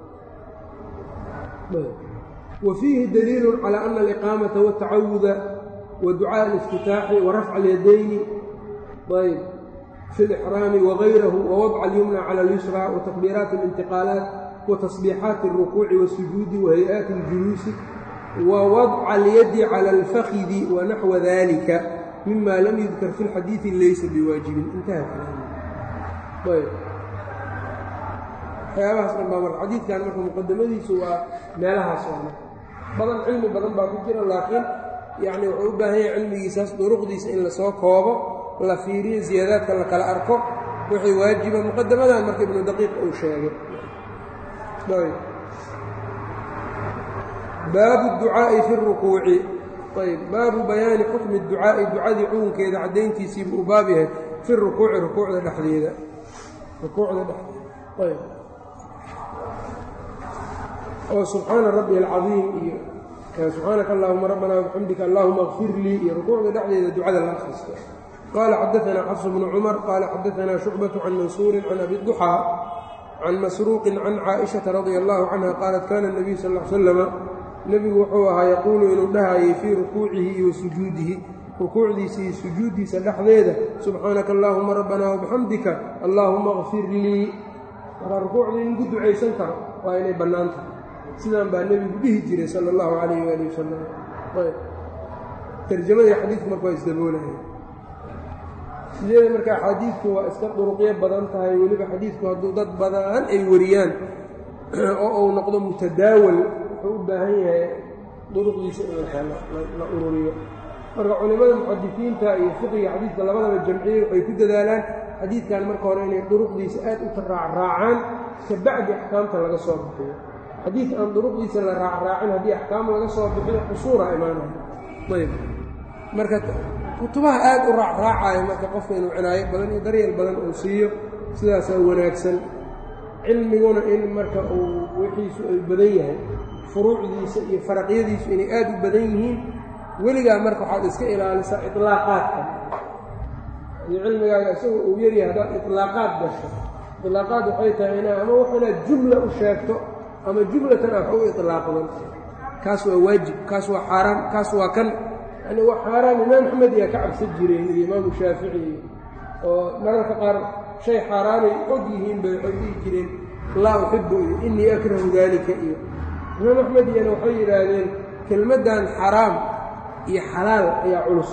وفيه دليل على أن الإقامة والتعوذ ودعاء الافتتاح ورفع اليدين طيب في الإحرام وغيره ووضع اليمنى على اليسرى وتكبيرات الانتقالات وتصبيحات الركوع والسجود وهيئات الجلوس ووضع اليد على الفخذ ونحو ذلك مما لم يذكر في الحديث ليس بواجب انتهى كلامه طيب waxyaabahaas dhan baa marka xadiidkan marka muqadamadiisu waa meelahaas oo badan cilmi badan baa ku jira laakiin yacni wuxuu u baahan yahay cilmigiisaas duruqdiisa in lasoo koobo la fiiriyo ziyaadaadka la kala arko wixii waajiba muqadamadan marka ibnu daqiiq uu sheegay ayb baabu ducaa'i fi rukuuci ayb baabu bayaani xukmi ducaa'i ducadii xukunkeeda caddayntiisiibuu u baab yahay fi rukuuci rukuucda dhexdeeda rukuucda dhexdeeda ayb oo subxaana rabbi alcadiim iyo subxaanaka allahuma rabbana wabixamdika allahuma kfir lii iyo rukuucda dhexdeeda ducada la akhristo qaala xadaanaa xafs bnu cumar qaala xadaanaa shucbatu can mansuurin can abi duxaa can masruuqin can caaishata radia allahu canha qaalat kana nabiyu sal l slama nebigu wuxuu ahaa yaquulu inuu dhahayay fii rukuucihi iyo sujuudihi rukuucdiisa iyo sujuuddiisa dhexdeeda subxaanaka allaahuma rabbana wabixamdika allaahuma kfir lii markaa rukuucdii in ku ducaysan karo waa inay bannaan tahay sidaan baa nebigu dhihi jiray sala allahu calayh waali wasalam ayb tarjamadii xadiidku marka waa isdaboolaya sideeda marka axaadiidku waa iska duruqyo badan tahay weliba xadiidku hadduu dad badan ay wariyaan oo uu noqdo mutadaawal wuxuu u baahan yahay duruqdiisa in la ururiyo marka culimmada muxadisiinta iyo fiqiga xadiidka labadaba jamciyey waxay ku dadaalaan xadiidkan marka hore inay duruqdiisa aad u raacraacaan ka bacdi axkaamta laga soo bixiyo xadiid aan duruqdiisa la raacraacin haddii axkaam laga soo bixiyo qusuura imaanaya ayb marka kutubaha aad u raacraacaya marka qofka inuu cinaayo badan iyo daryeel badan uu siiyo sidaasaa wanaagsan cilmiguna in marka uu wixiisu ay badan yahay furuucdiisa iyo faraqyadiisu inay aad u badan yihiin weligaa marka waxaad iska ilaalisaa ilaaqaadka iyo cilmigaaga isagoo uu yaryahay haddaad ilaaqaad gasho ilaaqaad waxay tahay inaa ama wax inaad jumla u sheegto ama jumlatan ah wax u ilaaqdan kaas waa waajib kaas waa xaaraam kaas waa kan yani waa xaaraam imaam axmed iyaa ka cabsan jireen iyo imaamu shaafici oo mararka qaar shay xaaraanay og yihiin bay waxay dhihi jireen laa uxibu iyo innii akrahu daalika iyo imaam axmed iyana waxay yidhaahdeen kelmaddan xaraam iyo xalaal ayaa culus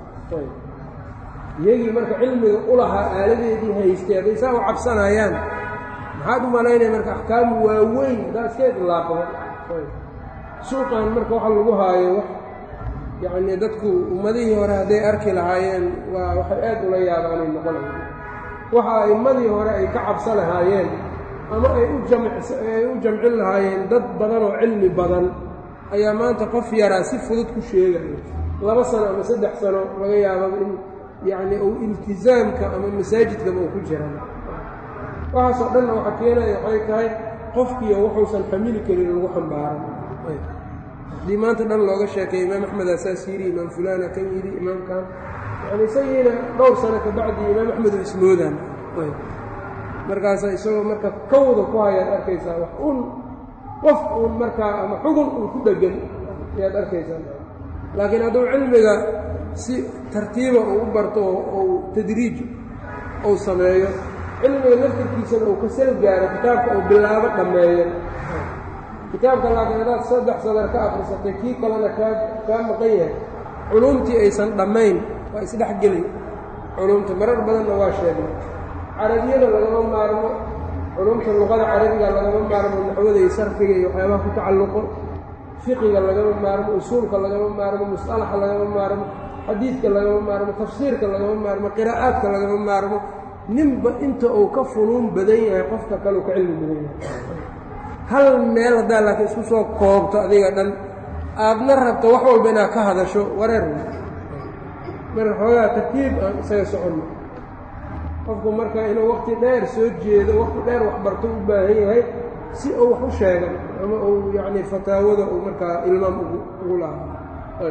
iyagii marka cilmiga u lahaa aaladeedii haystay hadday saa u cabsanayaan maxaad u malaynaya marka axkaamu waaweyn haddaa iska idlaaqda suuqan marka waxa lagu haayo wax yacnii dadku ummadihii hore hadday arki lahaayeen waa waxay aad ula yaabaanay noqonayo waxa a'immadii hore ay ka cabsa lahaayeen ama ay u jamay u jamcin lahaayeen dad badan oo cilmi badan ayaa maanta qof yaraa si fudud ku sheegaya laba sano ama saddex sano laga yaababa in yacnii uu iltisaamka ama masaajidkaba uu ku jiran waxaasoo dhanna waxa keenaya waxay tahay qofkiiyo wuxuusan xamili karin lagu xambaaran haddii maanta dhan looga sheekay imaam axmed asaas yidhi imaam fulaana kan yidhi imaamkan yani isagiina dhowr sano ka bacdii imaam axmed oo ismoodaan markaasa isagoo marka kawda ku hayaad arkaysaa wax un qof uun markaa ama xugun uun ku dhegan ayaad arkaysaa laakiin hadduu cilmiga si tartiiba uu u barto oo tadriij uu sameeyo cilmiga laftirkiisana uu ka sal gaaro kitaabka uu bilaabo dhammeeyo kitaabka laakiin haddaad saddex sadar ka akrisatay kii kalena kaa kaa maqan yahay culumtii aysan dhammayn waa isdhexgeli culumta marar badanna waa sheegnay carabiyada lagama maarmo culumta luqada carabiga lagama maarmo naxwada iyo sarfiga iyo waxyaabaha ku tacalluqo fiqiga lagama maarmo usuulka lagama maarmo musalaxa lagama maarmo xadiidka lagama maarmo tafsiirka lagama maarmo qiraa'aadka lagama maarmo ninba inta uu ka funuun badan yahay qofka kale uu ka cilmi badan yahay hal meel haddaa laakiin isku soo koobto adiga dhan aadna rabto wax walba inaad ka hadasho wareer marka xoogaa tartiib aan isaga soconno qofku marka inuu waqti dheer soo jeedo waqti dheer waxbarto u baahan yahay si uu wax u sheegan ama uu yacni fataawada uu markaa ilmaam ugu ugu lahaa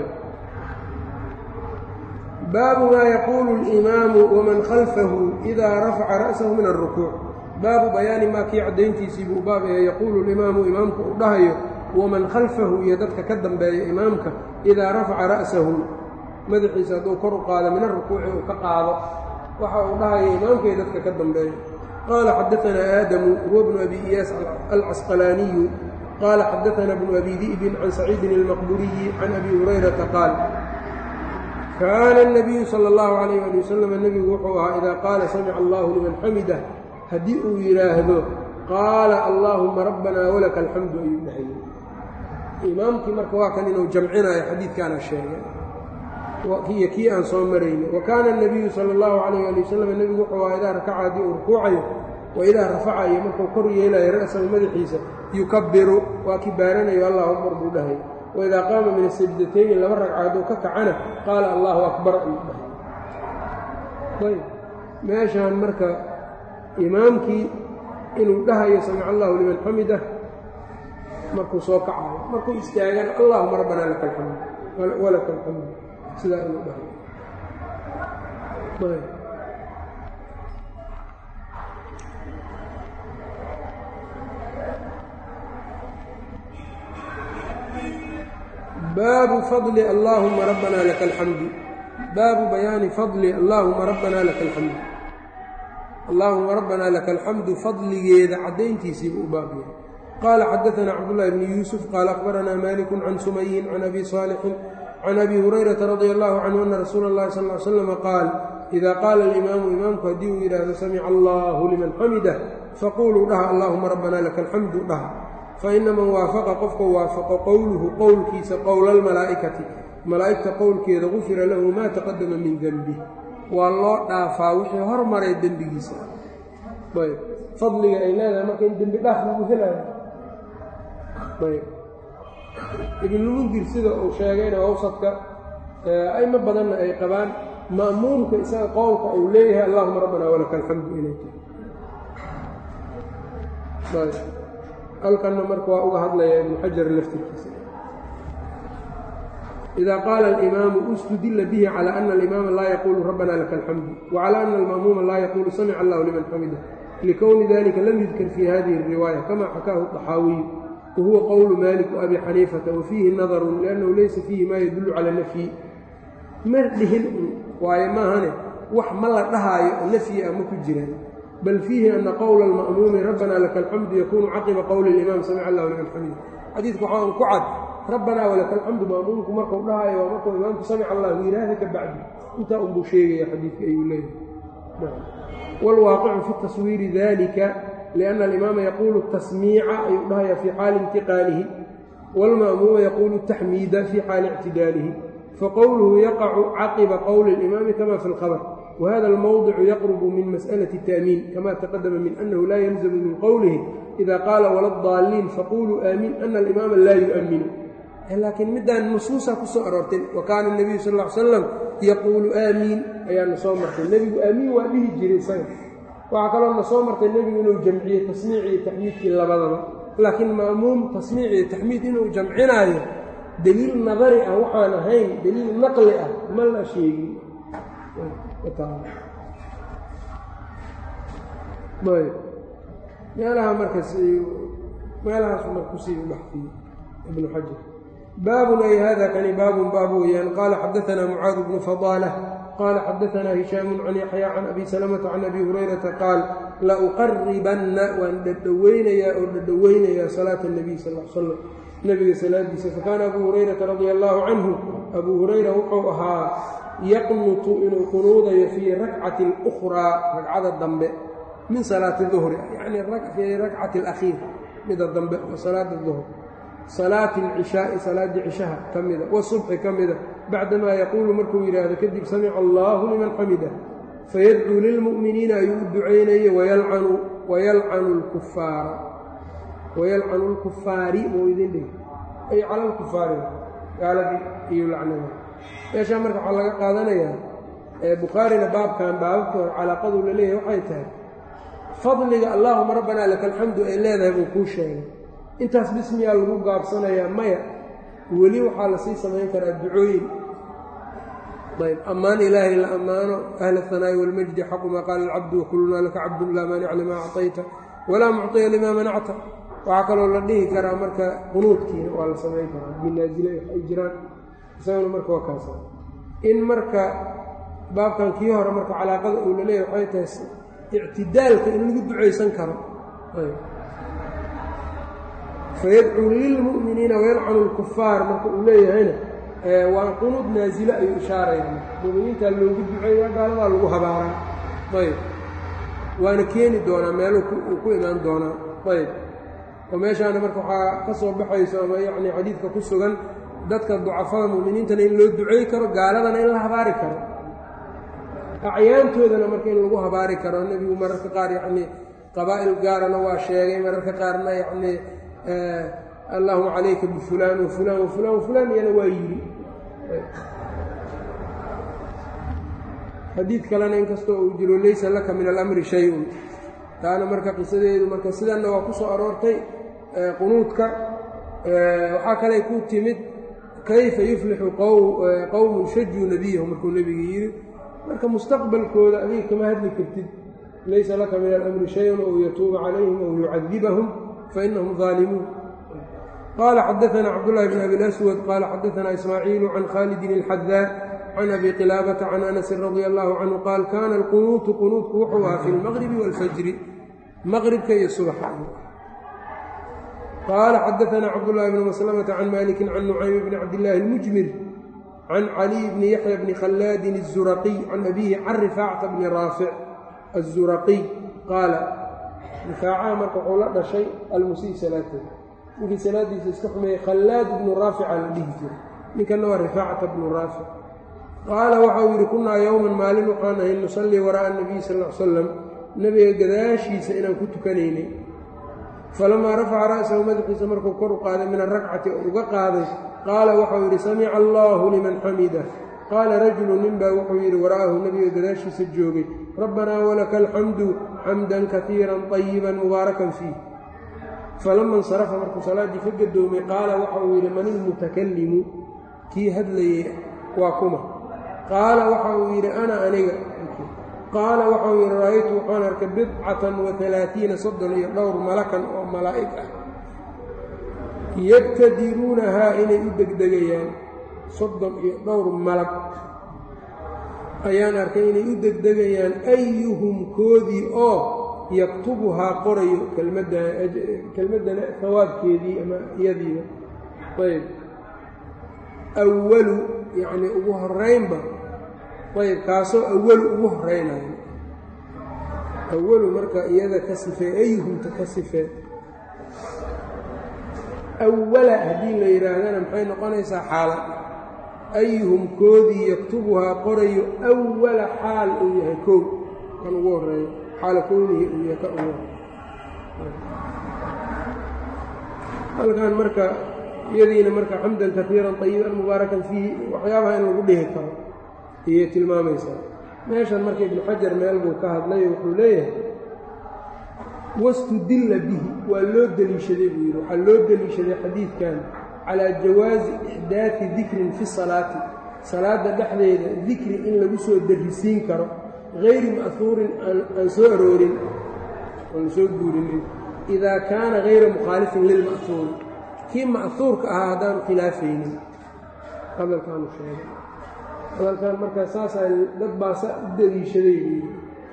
baabu maa yaquulu اlimaamu waman khalfahu idaa rafaca ra'sahu min alrukuuc baabu bayaani maa kii caddayntiisii buu baab ee yaquulu اlimaamu imaamku uu dhahayo waman khalfahu iyo dadka ka dambeeya imaamka idaa rafaca ra'sahu madaxiisa hadduu kor u qaado min arukuuci uu ka qaado waxa uu dhahaya imaamka iyo dadka ka dambeeya qaala xadaanaa aadamu huwa bnu abi iyaas alcasqalaaniyu qaala xadaanaa bnu abi di'bin can saciidin almaqburiyi can abi hurayrata qaal kaana الnabiyu salى اllahu عalayh ali wasalam nebigu wuxuu ahaa idaa qaala samica allahu liman xamidah haddii uu yidhaahdo qaala allaahuma rabbanaa walaka alxamdu ayuu dhahayay imaamkii marka waa kan inuu jamcinayo xadiidkaana sheegay iyo kii aan soo maraynay wa kaana الnabiyu salى اllahu عalayh ali wasalam nebigu wuxuu ahaa idaa rakaca haddii uu rukuucayo wa idaa rafaca iyo markuu kor yeelayo ra'sahu madaxiisa yukabiru waa kibaaranayo allahu akbar buu dhahay waidaa qaama min asajdatayni laba ragca hadduu ka kacana qaala allahu akbar ayuu dhahay ayb meeshaan marka imaamkii inuu dhahayo samica allahu liman xamidah markuu soo kacayo markuu istaagana allahuma rabbanaa laka alxamd walaka alxamd sidaa inuu dhahayo ayb baabu fadli allaahuma rabbanaa laka alxamdu baabu bayaani fadli allaahuma rabbanaa laka alxamdu allaahuma rabbanaa laka alxamdu fadligeeda caddayntiisiibuu u baab yahay qaala xadaanaa cabdullaahi bni yuusuf qaala akhbaranaa maalikun can sumayin can abi saalixin can abi hurayrata radia allahu canhu ana rasuula اllahi sal ly slama qaal idaa qaala alimaamu imaamku haddii uu yidhaahdo samica allahu liman xamidah faquluu dhaha allaahuma rabbanaa laka alxamdu dhaha faina man waafaqa qofka waafaqo qowluhu qowlkiisa qowla almalaa'ikati malaa'igta qowlkeeda gufira lahu maa taqadama min denbih waa loo dhaafaa wixii hormaray dembigiisa ayb fadliga ay leedahay marka in dembi dhaaf lagu helaayo ayb ibnulmundir sida uu sheegayna awsadka ayma badanna ay qabaan ma'muumka isaga qowlka uu leeyahay allahuma rabbanaa walaka alxamdu inay tahay halkanna marka waa uga hadlaya ibnu xajar laftirkiisa idaa qaala alimaamu istudilla bihi calى ana alimaama laa yaquulu rabbanaa laka alxamdu wacalى ana alma'muuma laa yaquulu samica allahu liman xamida likowni dalika lam yudkar fi hadihi اriwaaya kama xakaahu طaxaawiyu wahuwa qowlu malik waabi xaniifata wafiihi nadarun liannahu laysa fiihi ma yadullu cala nafyi mar dhihin waayo maahane wax ma la dhahaayo oo nafyi ah ma ku jiraan bal fiihi ana qowla alma'muumi rabbanaa laka alxamdu yakuunu caqiba qowli اlimaam samica allahu liman xamida xadiidka waxaa un ku cad rabbanaa walaka alxamdu ma'muumku markuu dhahayo waa markuu imaamku samica allahu yidhaahda ka bacdi intaa unbuu sheegaya xadiidka ayuu leeyahay wاlwaaqicu fi taswiiri dalika liأnna alimaama yaquulu tasmiica ayuu dhahaya fii xaali intiqaalihi wاlma'muuma yaquulu taxmiida fii xaali ictidaalihi faqowluhu yaqacu caqiba qowli اlimaami kama fi اlkhabr whada almowdicu yaqrubu min mas'alaةi الta'miin kama taqadama min annahu laa yalzamu min qowlihi ida qaala wala daaliin faquluu aamiin ana alimaama laa yu'minu laakiin midaan nusuusa ku soo aroortay wa kaana الnabiyu sal ly slam yaquulu aamiin ayaana soo martay nebigu aamiin waa dhihi jiray isaga waxaa kaloo na soo martay nebigu inuu jamciyey tasmiic iyo taxmiidkii labadaba laakiin ma'muum tasmiic iyo taxmiid inuu jamcinaayo deliil nadari ah waxaan ahayn deliil naqli ah ma la sheegin meelaha markaas meelahaasu marka kusii baxfiyey ibnu xajar. baabun ay hada kani baabun baab weeyaan. qaala xadaanaa mucaad bnu fadaalah qaala xadaanaa hishaamun can yaxyaa can abi salamata can abi hurayrata qaal la uqaribanna waan dhadhoweynayaa oo dhadhoweynayaa salaata nabiy sal l slam nebiga salaadiisa. fakaana abuu hurayrata radia allaahu canhu abuu hurayra wuxuu ahaa yaqnutu inuu qunuudayo fii rakcati اlukhraa ragcada dambe min salaati duhri yacni fii rakcati alakhiir mida dambe oo salaada duhr salaati alcishaai salaaddii cishaha ka mida wasubxi ka mida bacdamaa yaquulu markuu yidhaahdo kadib samica allaahu liman xamida fayadcuu lilmu'miniina ayuu u ducaynayey wayalcanu lkufaara wayalcanu lkufaari muu idin dhigi ay cala lkufaari gaaladii iyuu lacnada. meeshaa marka waxaa laga qaadanayaa bukhaarina baabkan baababka hor calaaqaduu la leeyahay waxay tahay fadliga allaahuma rabbanaa laka alxamdu ay leedahay buu kuu sheegay. intaas bismiyaa lagu gaabsanayaa maya, weli waxaa lasii samayn karaa ducooyin. ayb ammaan ilaahay la ammaano ahla ahanaa'i waalmajdi xaqu maa qaala alcabdu wakulunaa laka cabdun laa maanica limaa acطayta walaa mucطiya limaa manacta. waxaa kaloo la dhihi karaa marka qunuudkiina waa la samayn karaa binaasile ay jiraan isaguna marka waa kaasa. in marka baabkan kii hore marka calaaqada uu la leeyahay waxay tahay ictidaalka in lagu ducaysan karo. fayadcuu lilmu'miniina wayalcanu lkufaar marka uu leeyahayna waa qunuud naasile ayuu ishaaraya. mu'miniintaa loogu duceeyaa gaaladaa lagu habaaraa. ayb waana keeni doonaa meelu uu ku imaan doonaa. ayb oo meeshaana marka waxaa ka soo baxayso ama yacni xadiidka ku sugan dadka ducafada mu'miniintana in loo ducey karo, gaaladana in la habaari karo, acyaantoodana marka in lagu habaari karo. nebigu mararka qaar yacnii qabaa'il gaarana waa sheegay, mararka qaarna yacnii allahuma calayka bifulaan wafulaan wafulaan wafulaan iyana waa yidhi. xadiid kalena inkastoo uu jiro laysa laka min alamri shay-un, taana marka qisadeedu marka sidanna waa ku soo aroortay qunuudka. waxaa kaley ku timid kayfa yuflixu qowmun shajuu nebiyahu markuu nebiga yidhi. marka mustaqbalkooda adiga kama hadli kartid laysa laka min alamri shay-un ow yatuuba calayhim ow yucadibahum fainahum daalimuun. qaala xadaanaa cabdullahi bn abi laswad qaala xadaanaa ismaaciilu can khaalidin ilxadaa can abi qilaabata can anasin radia allahu canhu qaal kaana alqunuutu qunuudku wuxuu ahaa fi lmaqribi waalfajri maqribka iyo subaxa. qaala xadaanaa cabdullahi bni maslamata can malikin can nucaym bni cabdillaahi almujmir can caliy bni yaxya bni khallaadin الzuraqiy can abiihi can rifaacata bni raafic الzuraqiy qaala rifaacaha marka wuxuu la dhashay almusii salaatahu ninkii salaadiisa iska xumeeyey khallaad ibnu raafica la dhihi jiray, ninkanna waa rifaacata bnu raafic. qaala waxau yidhi kunnaa yowman maalin waxaan ahay nusallii waraa'a nabiy sal l salam nebiga gadaashiisa inaan ku tukanaynay. falamaa rafaca ra'sahu madaxiisa markuu kor u qaaday min arakcati oo uga qaaday qaala waxau yidhi samica allaahu liman xamida. qaala rajulu nin baa wuxuu yidhi wara'ahu nebiga gadaashiisa joogay rabbanaa walaka alxamdu xamdan kaiiran طayiban mubaarakan fiih. falama insarafa markuu salaaddii ka gadoomay qaala waxauu yidhi man ilmutakallimu kii hadlayey waa kuma? qaala waxa uu yidhi ana aniga. qaala waxau yidhi ra'aytu waxaan arkay bidcatan wa alaaiina soddon iyo dhowr malakan oo malaa'ig ah yabtadiruunahaa inay u degdegayaan. soddon iyo dhowr malag ayaan arkay inay u degdegayaan ayuhum koodii oo yaktubuhaa qorayo kelmaddana hawaabkeedii ama iyadiiba. ayb awalu yacnii ugu horraynba ayb kaasoo awalu ugu horraynayo. awalu marka iyada ka sifee ayuhumta ka sifee. awala haddii la yidhaahdana maxay noqonaysaa xaala ayuhum koodii yaktubuhaa qorayo awala xaal uu yahay kow kan ugu horreeyo xaala kownihi uu yahay ka ugu horreeyo. halkan marka iyadiina marka xamdan kaiiran طayiban mubaarakan fiihi waxyaabaha in lagu dhihi karo ayay tilmaamaysaa. meeshan marka ibnu xajar meel buu ka hadlay wuxuu leeyahay wastudilla bihi waa loo deliishaday buu yidhi waxaa loo deliishaday xadiidkan calaa jawaazi ixdaati dikrin fi salaati salaadda dhexdeeda dikri in lagu soo darrisiin karo hayri ma'huurin aan soo aroorin aan soo guurinin idaa kaana hayra mukhaalifin lilma'huur kii ma'huurka ahaa haddaanu khilaafaynin hadalkaanu sheegay hadalkan markaa saasaa dad baasa u daliishaday buuyii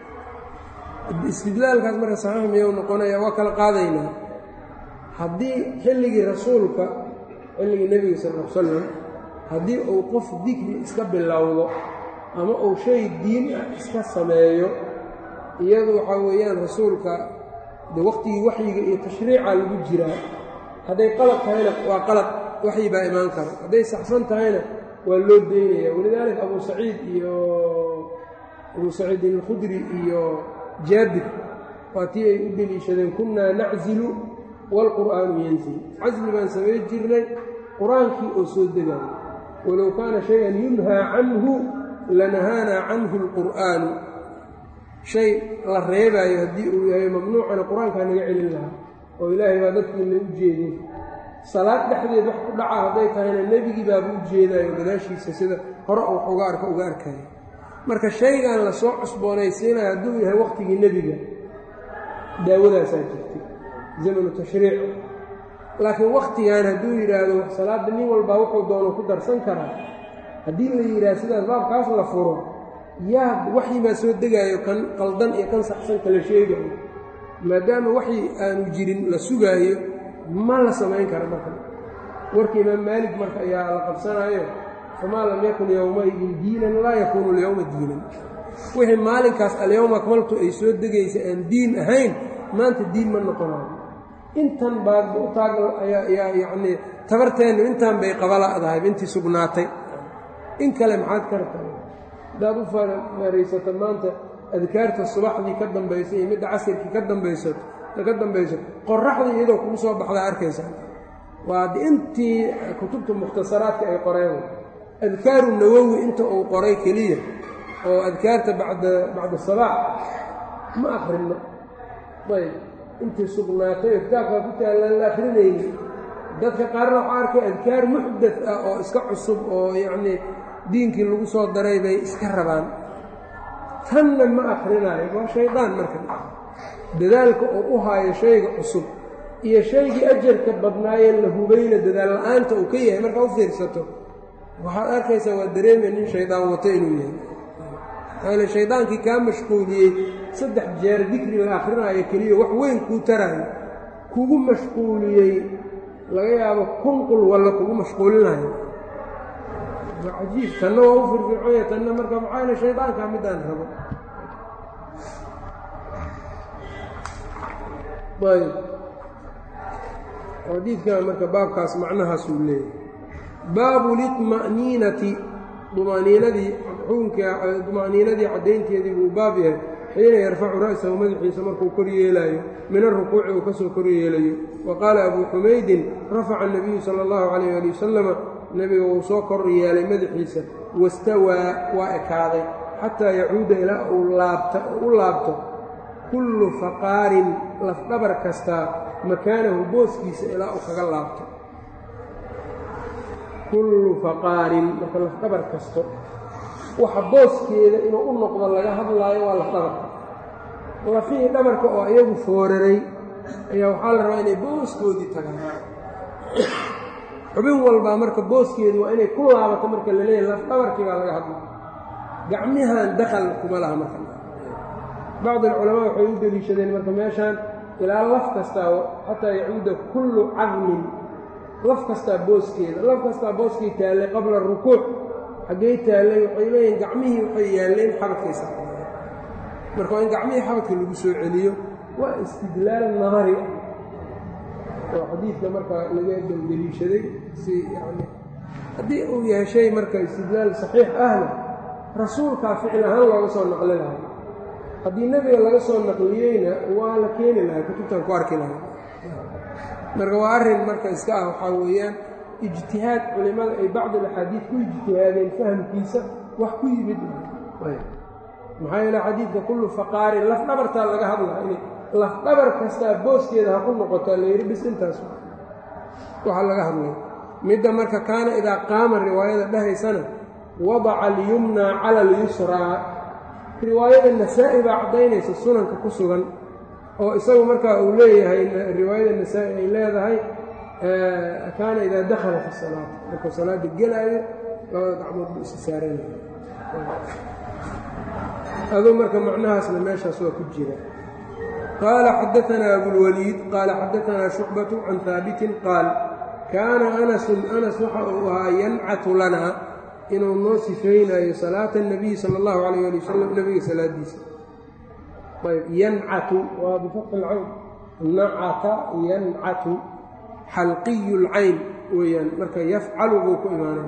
istidlaalkaas marka saxiix miyuu noqonaya waa kala qaadaynaa haddii xilligii rasuulka xilligii nebiga sal l salam haddii uu qof dikri iska bilowdo ama uu shay diin ah iska sameeyo iyadu waxaa weeyaan rasuulka de waqtigii waxyiga iyo tashriica lagu jiraa hadday qalad tahayna waa qalad waxyi baa imaan kara hadday saxsan tahayna waa loo daynaya walidaalika abuu saciid iyo abuu saciidin alkhudri iyo jaabir waa tii ay u deliishadeen kunnaa naczilu waalqur'aanu yanzil casli baan samay jirnay qur-aankii oo soo degaayo walow kaana shay-an yunhaa canhu lanahaanaa canhu alqur'aanu shay la reebaayo haddii uu yahay mamnuucana qur-aankaa naga celin lahaa oo ilaahay baa dadkiina u jeedin salaad dhexdeed wax ku dhaca hadday tahayna nebigii baaba u jeedaayo gadaashiisa sida hore wax uga arka uga arkaya marka shaygan la soo cusboonaysiinayo hadduu yahay waqtigii nebiga daawadaasaa jirtay zamanu tashriic laakiin wakhtigan hadduu yidhaahdo salaadda nin walbaa wuxuu doono ku darsan karaa haddii la yidhaahdo sidaas baabkaas la furo yaa waxyi baa soo degaayo kan qaldan iyo kan saxsan kala sheegayo maadaama waxyi aanu jirin la sugaayo ma la samayn kara marka warka imaam maalik marka ayaa la qabsanaayo famaa lam yakun yowmaidin diinan laa yakuunu alyowma diinan wixii maalinkaas alyowma akmaltu ay soo degaysa aan diin ahayn maanta diin ma noqonayo intan baadba u taag ayaa yacnii tabarteennu intaan bay qabala'dahay intii sugnaatay in kale maxaad ka rabtaa haddaad u faaraysato maanta adkaarta subaxdii ka dambaysa iyo midda casirkii ka dambaysato ka dambayso qoraxdii iyadoo kugu soo baxdaa arkaysaa waa de intii kutubta mukhtasaraadka ay qoreen adkaaru nawowi inta uu qoray keliya oo adkaarta bacda bacda salaax ma akrinno ayb intii sugnaatay oo kitaabkaa ku taallaan la akrinayni dadka qaarna waxaa arkay adkaar muxdad ah oo iska cusub oo yacnii diinkii lagu soo daray bay iska rabaan tanna ma akrinaayo waa shaydaan marka dadaalka oo u haayo shayga cusub iyo shaygii ajarka badnaayeen la hubayna dadaal la-aanta uu ka yahay markaa u fiirsato waxaad arkaysaa waa dareemaya nin shaydaan wato inuu yahay maale shaydaankii kaa mashquuliyey saddex jeer dikri la akrinaayo keliya wax weyn kuu taraayo kugu mashquuliyey laga yaabo kunqul walla kugu mashquulinayo waa cajiib tanna waa u firfirconya tanna marka maxaa yale shaydaankaa midaan rabo ayb xadiidkan marka baabkaas macnahaas uu leeyahay baabu liطma'niinati dumaniinadii xukunka duma'niinadii caddaynteedii buu baab yahay xiina yarfacu ra'sahu madaxiisa markuu kor yeelaayo min arukuuci uu ka soo kor yeelayo wa qaala abuu xumaydin rafaca الnabiyu salى اllahu calayh ali wasalama nebiga wuu soo kor yeelay madaxiisa wastawaa waa ekaaday xataa yacuuda ilaa uu laabta u laabto kullu faqaarin lafdhabar kastaa makaanahu booskiisa ilaa uu kaga laabto kullu faqaarin marka lafdhabar kasto waxa booskeeda inuu u noqdo laga hadlaayo waa lafdhabarka lafihii dhabarka oo iyagu fooraray ayaa waxaa la rabaa inay booskoodii tagaan xubin walbaa marka booskeedu waa inay ku laabato marka la leeyahay lafdhabarkii baa laga hadlaya gacmihan dakal kuma laha marka bacd alculamaa waxay u deliishadeen marka meeshaan ilaa laf kastaa xataa yacuuda kullu cadmin laf kastaa booskeeda laf kastaa booskay taallay qabla rukuuc xaggay taallay waxay leeyihin gacmihii waxay yaalleen xabadkaysa marka waa in gacmihii xabadka lagu soo celiyo waa istidlaal nahari ah oo xadiidka marka laga deliishaday si yani haddii uu yahay shay marka istidlaal saxiix ahna rasuulkaa ficil ahaan looga soo naqli lahay haddii nebiga laga soo naqliyeyna waa la keeni lahay kutubtan ku arki lahay marka waa arrin marka iska ah waxaa weeyaan ijtihaad culimmada ay bacd alaxaadiid ku ijtihaadeen fahamkiisa wax ku yimid maxaa yeele xadiidka kullu faqaarin lafdhabartaa laga hadlaa in lafdhabar kastaa booskeeda ha ku noqotaa la yidhi bis intaas waxaa laga hadlay midda marka kaana idaa qaama riwaayada dhahaysana wadaca alyumnaa cala alyusraa riwaayada nasaa-i baa caddaynaysa sunanka ku sugan oo isagu markaa uu leeyahay riwaayada nasaa-i ay leedahay kaana idaa dakhala fi salaati markuu salaada gelaayo labada gacmood buu isa saaranaya aduu marka macnahaasna meeshaas waa ku jira qaala xadaanaa abulwaliid qaala xadaanaa shucbatu can haabitin qaal kaana anasun anas waxa uu ahaa yancatu lanaa inuu noo sifaynayo salaata الnabiyi salى اllahu alayh ali wasalam nebiga salaadiisa ayb yancatu waa bifatxi اlcayn nacata yancatu xalqiyu اlcayn weeyaan marka yafcalu buu ku imaanay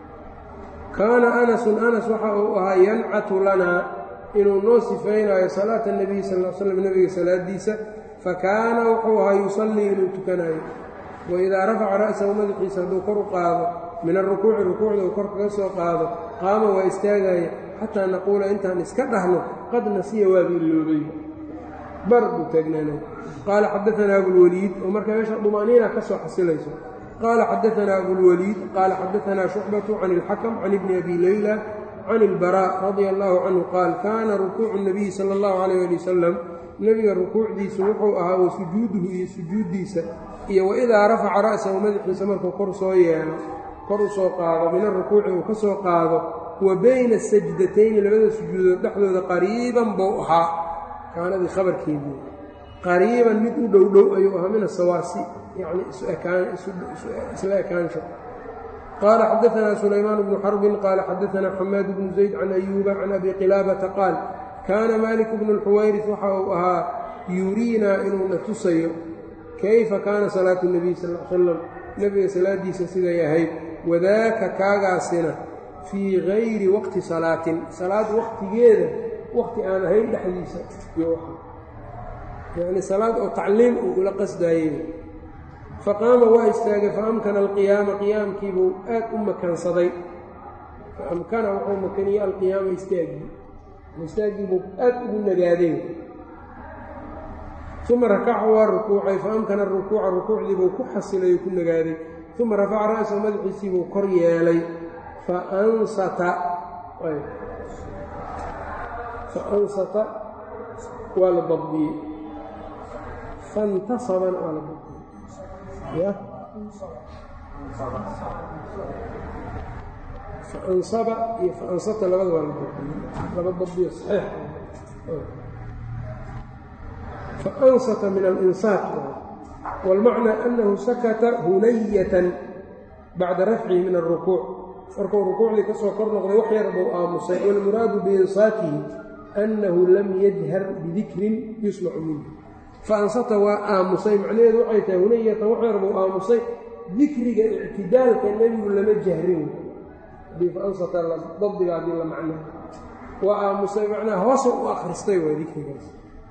kaana anasun anas waxa uu ahaa yancatu lanaa inuu noo sifaynayo salaata الnabiyi sal l slam nebiga salaadiisa fakaana wuxuu ahaa yusallii inuu tukanayo waidaa rafaca ra'sahu madaxiisa hadduu kor u qaado min alrukuuci rukuucda uu kor kaga soo qaado qaama waa istaagaya xataa naquula intaan iska dhahno qad nasiya waaba iloobay bar buu taagnaanay qaala xadaanaa abulwaliid oo marka meesha dumaaniina ka soo xasilayso qaala xadaanaa abulwaliid qaala xadaanaa shucbatu can ilxakam can ibni abi leyla can ilbaraa radia allaahu canhu qaal kaana rukuucu nabiyi sala allahu calayh ali wasalam nebiga rukuucdiisu wuxuu ahaa wa sujuuduhu iyo sujuuddiisa iyo waidaa rafaca ra'sahu madaxiisa markuu kor soo yeelo kor u soo qaado min arukuuci uu ka soo qaado wa bayna sajdatayni labada sujuudood dhexdooda qariiban buu ahaa kaanadii khabarkeedii qariiban mid u dhow dhow ayuu ahaa min asawaasi yacni isla ekaansho qaala xadaanaa sulaymaan bnu xarbin qaala xadaanaa xamaad bnu zayd can ayuuba can abi qilaabata qaal kaana maalik bnu lxuwayris waxa uu ahaa yuriinaa inuuna tusayo kayfa kaana salaatu nebiy sal l salam nebiga salaadiisa siday ahayd wadaaka kaagaasina fii gayri waqti salaatin salaad waqtigeeda waqti aan ahayn dhexdiisa iyo yacni salaad oo tacliim uu ula qasdaayey faqaama waa istaagay faamkana alqiyaama qiyaamkiibuu aad u makansaday faamkana wuxuu makaniyey alqiyaama istaagii istaagiibuu aad ugu nagaaday uma rakaca waa rukuucay faamkana rukuuca rukuucdiibuu ku xasilay oo ku nagaaday uma rafaca ra'sahu madaxiisiibuu kor yeelay faansata faansata waa la dabdiyey faintasabana waa la dabdiyey faansaba iyo faansata labada waa la dabdiyey laba dabdiyo saxiix faansata min alinsaat wاlmacnaa annahu sakata hunayatan bacda rafcihi min alrukuuc markuu rukuucdii ka soo kor noqday wax yar buu aamusay wاlmuraadu biinsaatihi annahu lam yajhar bidikrin yusmacu minhu faansata waa aamusay macnaheedu waxay tahay hunayatan wax yar buu aamusay dikriga ictidaalka nebigu lama jahrin hadii faansata dabdiga haddii la macno waa aamusay macnaha hoosa u akhristay waa dikrigaas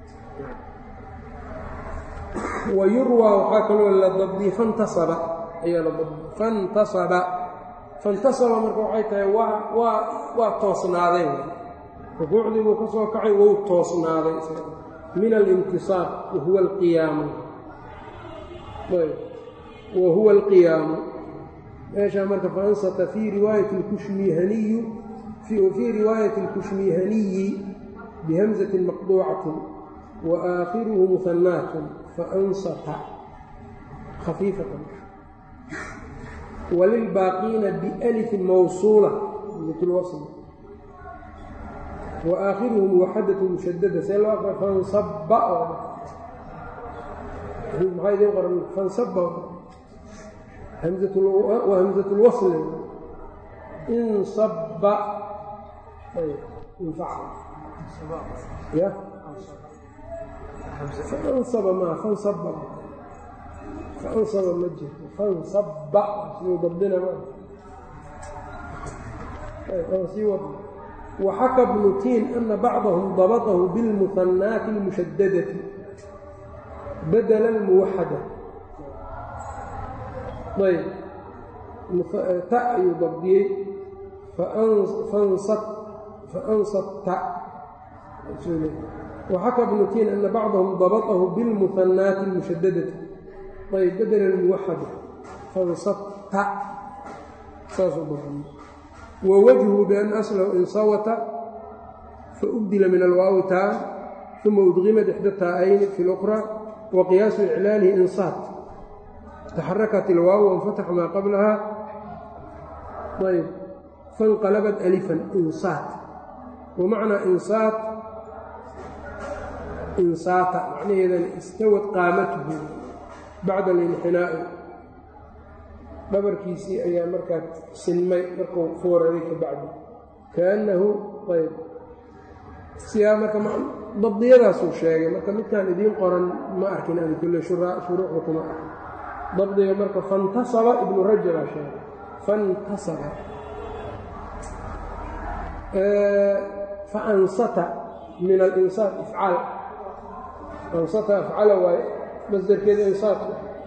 wayurwaa waxaa kaloo la dabdiyey fantasaba ayaa la dabdiyey fantasaba fantasaba marka waxay tahay waa waa waa toosnaaday rukuucdii buu ka soo kacay wou toosnaaday min alintisaab wahuwa alqiyaamu wa huwa alqiyaamu meeshaa marka faansata fii riwaayati lkushmihaniyu fii riwaayati alkushmihaniyi bihamzatin maqduucatin wa aakhiruhu muhanaatun faansata khafiifatan walilbaaqiina bialifin mawsuula mitulwasl wa aakhiruhu muwaxadatu mushadada see loo aqra fansaba maxaa idiin qoran fansaba waa hamzatulwasli insaba infaca ya fansaba maa fansaba fansaba ma jirto fansaba siduu dabdina ma sii wad waxaka bnu tiin ana bacdahum dabatahu bilmuhanaati اlmushadadati badala اlmuwaxada ayb ta ayuu dabdiyey faansatta waxaka bnu tiin ana bacdahum dabatahu bilmuhanaati اlmushadadati ayb badala اlmuwaxada fansatta saasuu dabdiyey wwajhu bian aslahu insawata faubdila min alwaawi taa uma udqimat ixda taa'ayni fi اlأkhraa wa qiyaasu iclaalihi insaat taxarakat ilwaaw wainfataxa maa qablahaa ayb faاnqalabat alifan insaat wamacnaa insaat insaata macnaheedana istawad qaamatuhu bacda alinxinaa'i dhabarkiisii ayaa markaa sinmay markuu fooraday ka bacdi kaannahu ayb siyaa marka dabdiyadaasuu sheegay marka midkaan idiin qoran ma arkin ani kulle shuruucda kuma arkin dabdiga marka fantasaba ibnu rajabaa sheegay fantasaba faansata min alinsaat ifcaal ansata afcala waaye masdarkeeda insaat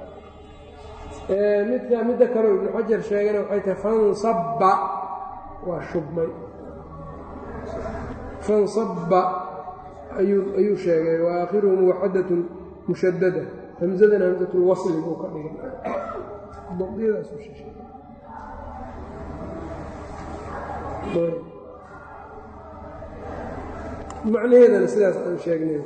midka midda kaleo ibnu xajar sheegana waxay tahay fansabba waa shubmay fansabba ayuu ayuu sheegay wa aakhiruhu muwaxadatun mushadada hamsadana hamsatulwasli buu ka dhigay dabdiyadaasuu sheegay macnaheedana sidaas aan sheegnay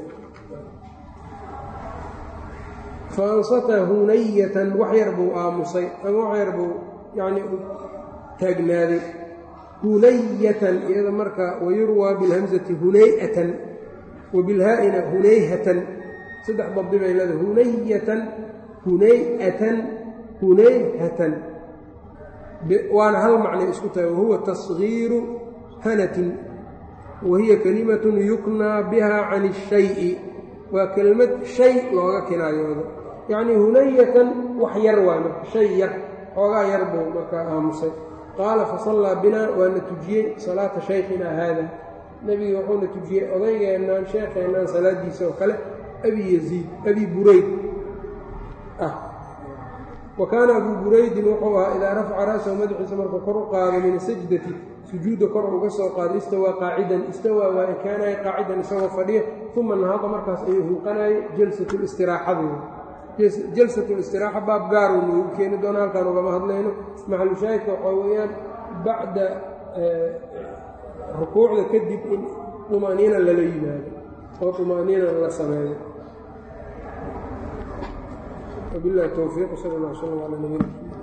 faansata hunayatan wax yar buu aamusay ama wax yar buu yani taagnaaday hunayatan iyada marka wayurwaa bilhamsati hunayatan wabilhaa'ina hunayhatan saddex dabdi bay leedahay hunayatan hunayatan hunayhatan waana hal macnay isku tahay wahuwa tasgiiru hanatin wahiya kalimatun yuknaa biha can الshayءi waa kelmad shay looga kinaayoodo yacnii hunayatan wax yar waa marka shay yar xoogaa yar buu markaa aamusay qaala fasallaa binaa waana tujiyey salaata shaykhinaa haada nebiga wuxuuna tujiyey odaygeenaan sheekheennaan salaadiisa oo kale abi yaziid abi burayd ah wa kaana abuu buraydin wuxuu ahaa idaa rafaca ra'sahu madaxiisa markuu kor u qaado min sajdati sujuudda kor uga soo qaado istawaa qaacidan istawaa waa ekaanaya qaacidan isagoo fadhiya uma nahada markaas ayuu hulqanayay jalsatulistiraexadu jalsatulistiraxa baab gaaruu noogu keeni doona halkaan ugama hadlayno maxalushaahidka waxaa weeyaan bacda rukuucda kadib in طumaaniina lala yimaado oo طumaaniina la sameeyo wabillahi towfiiq sal allah sal ala nabiyina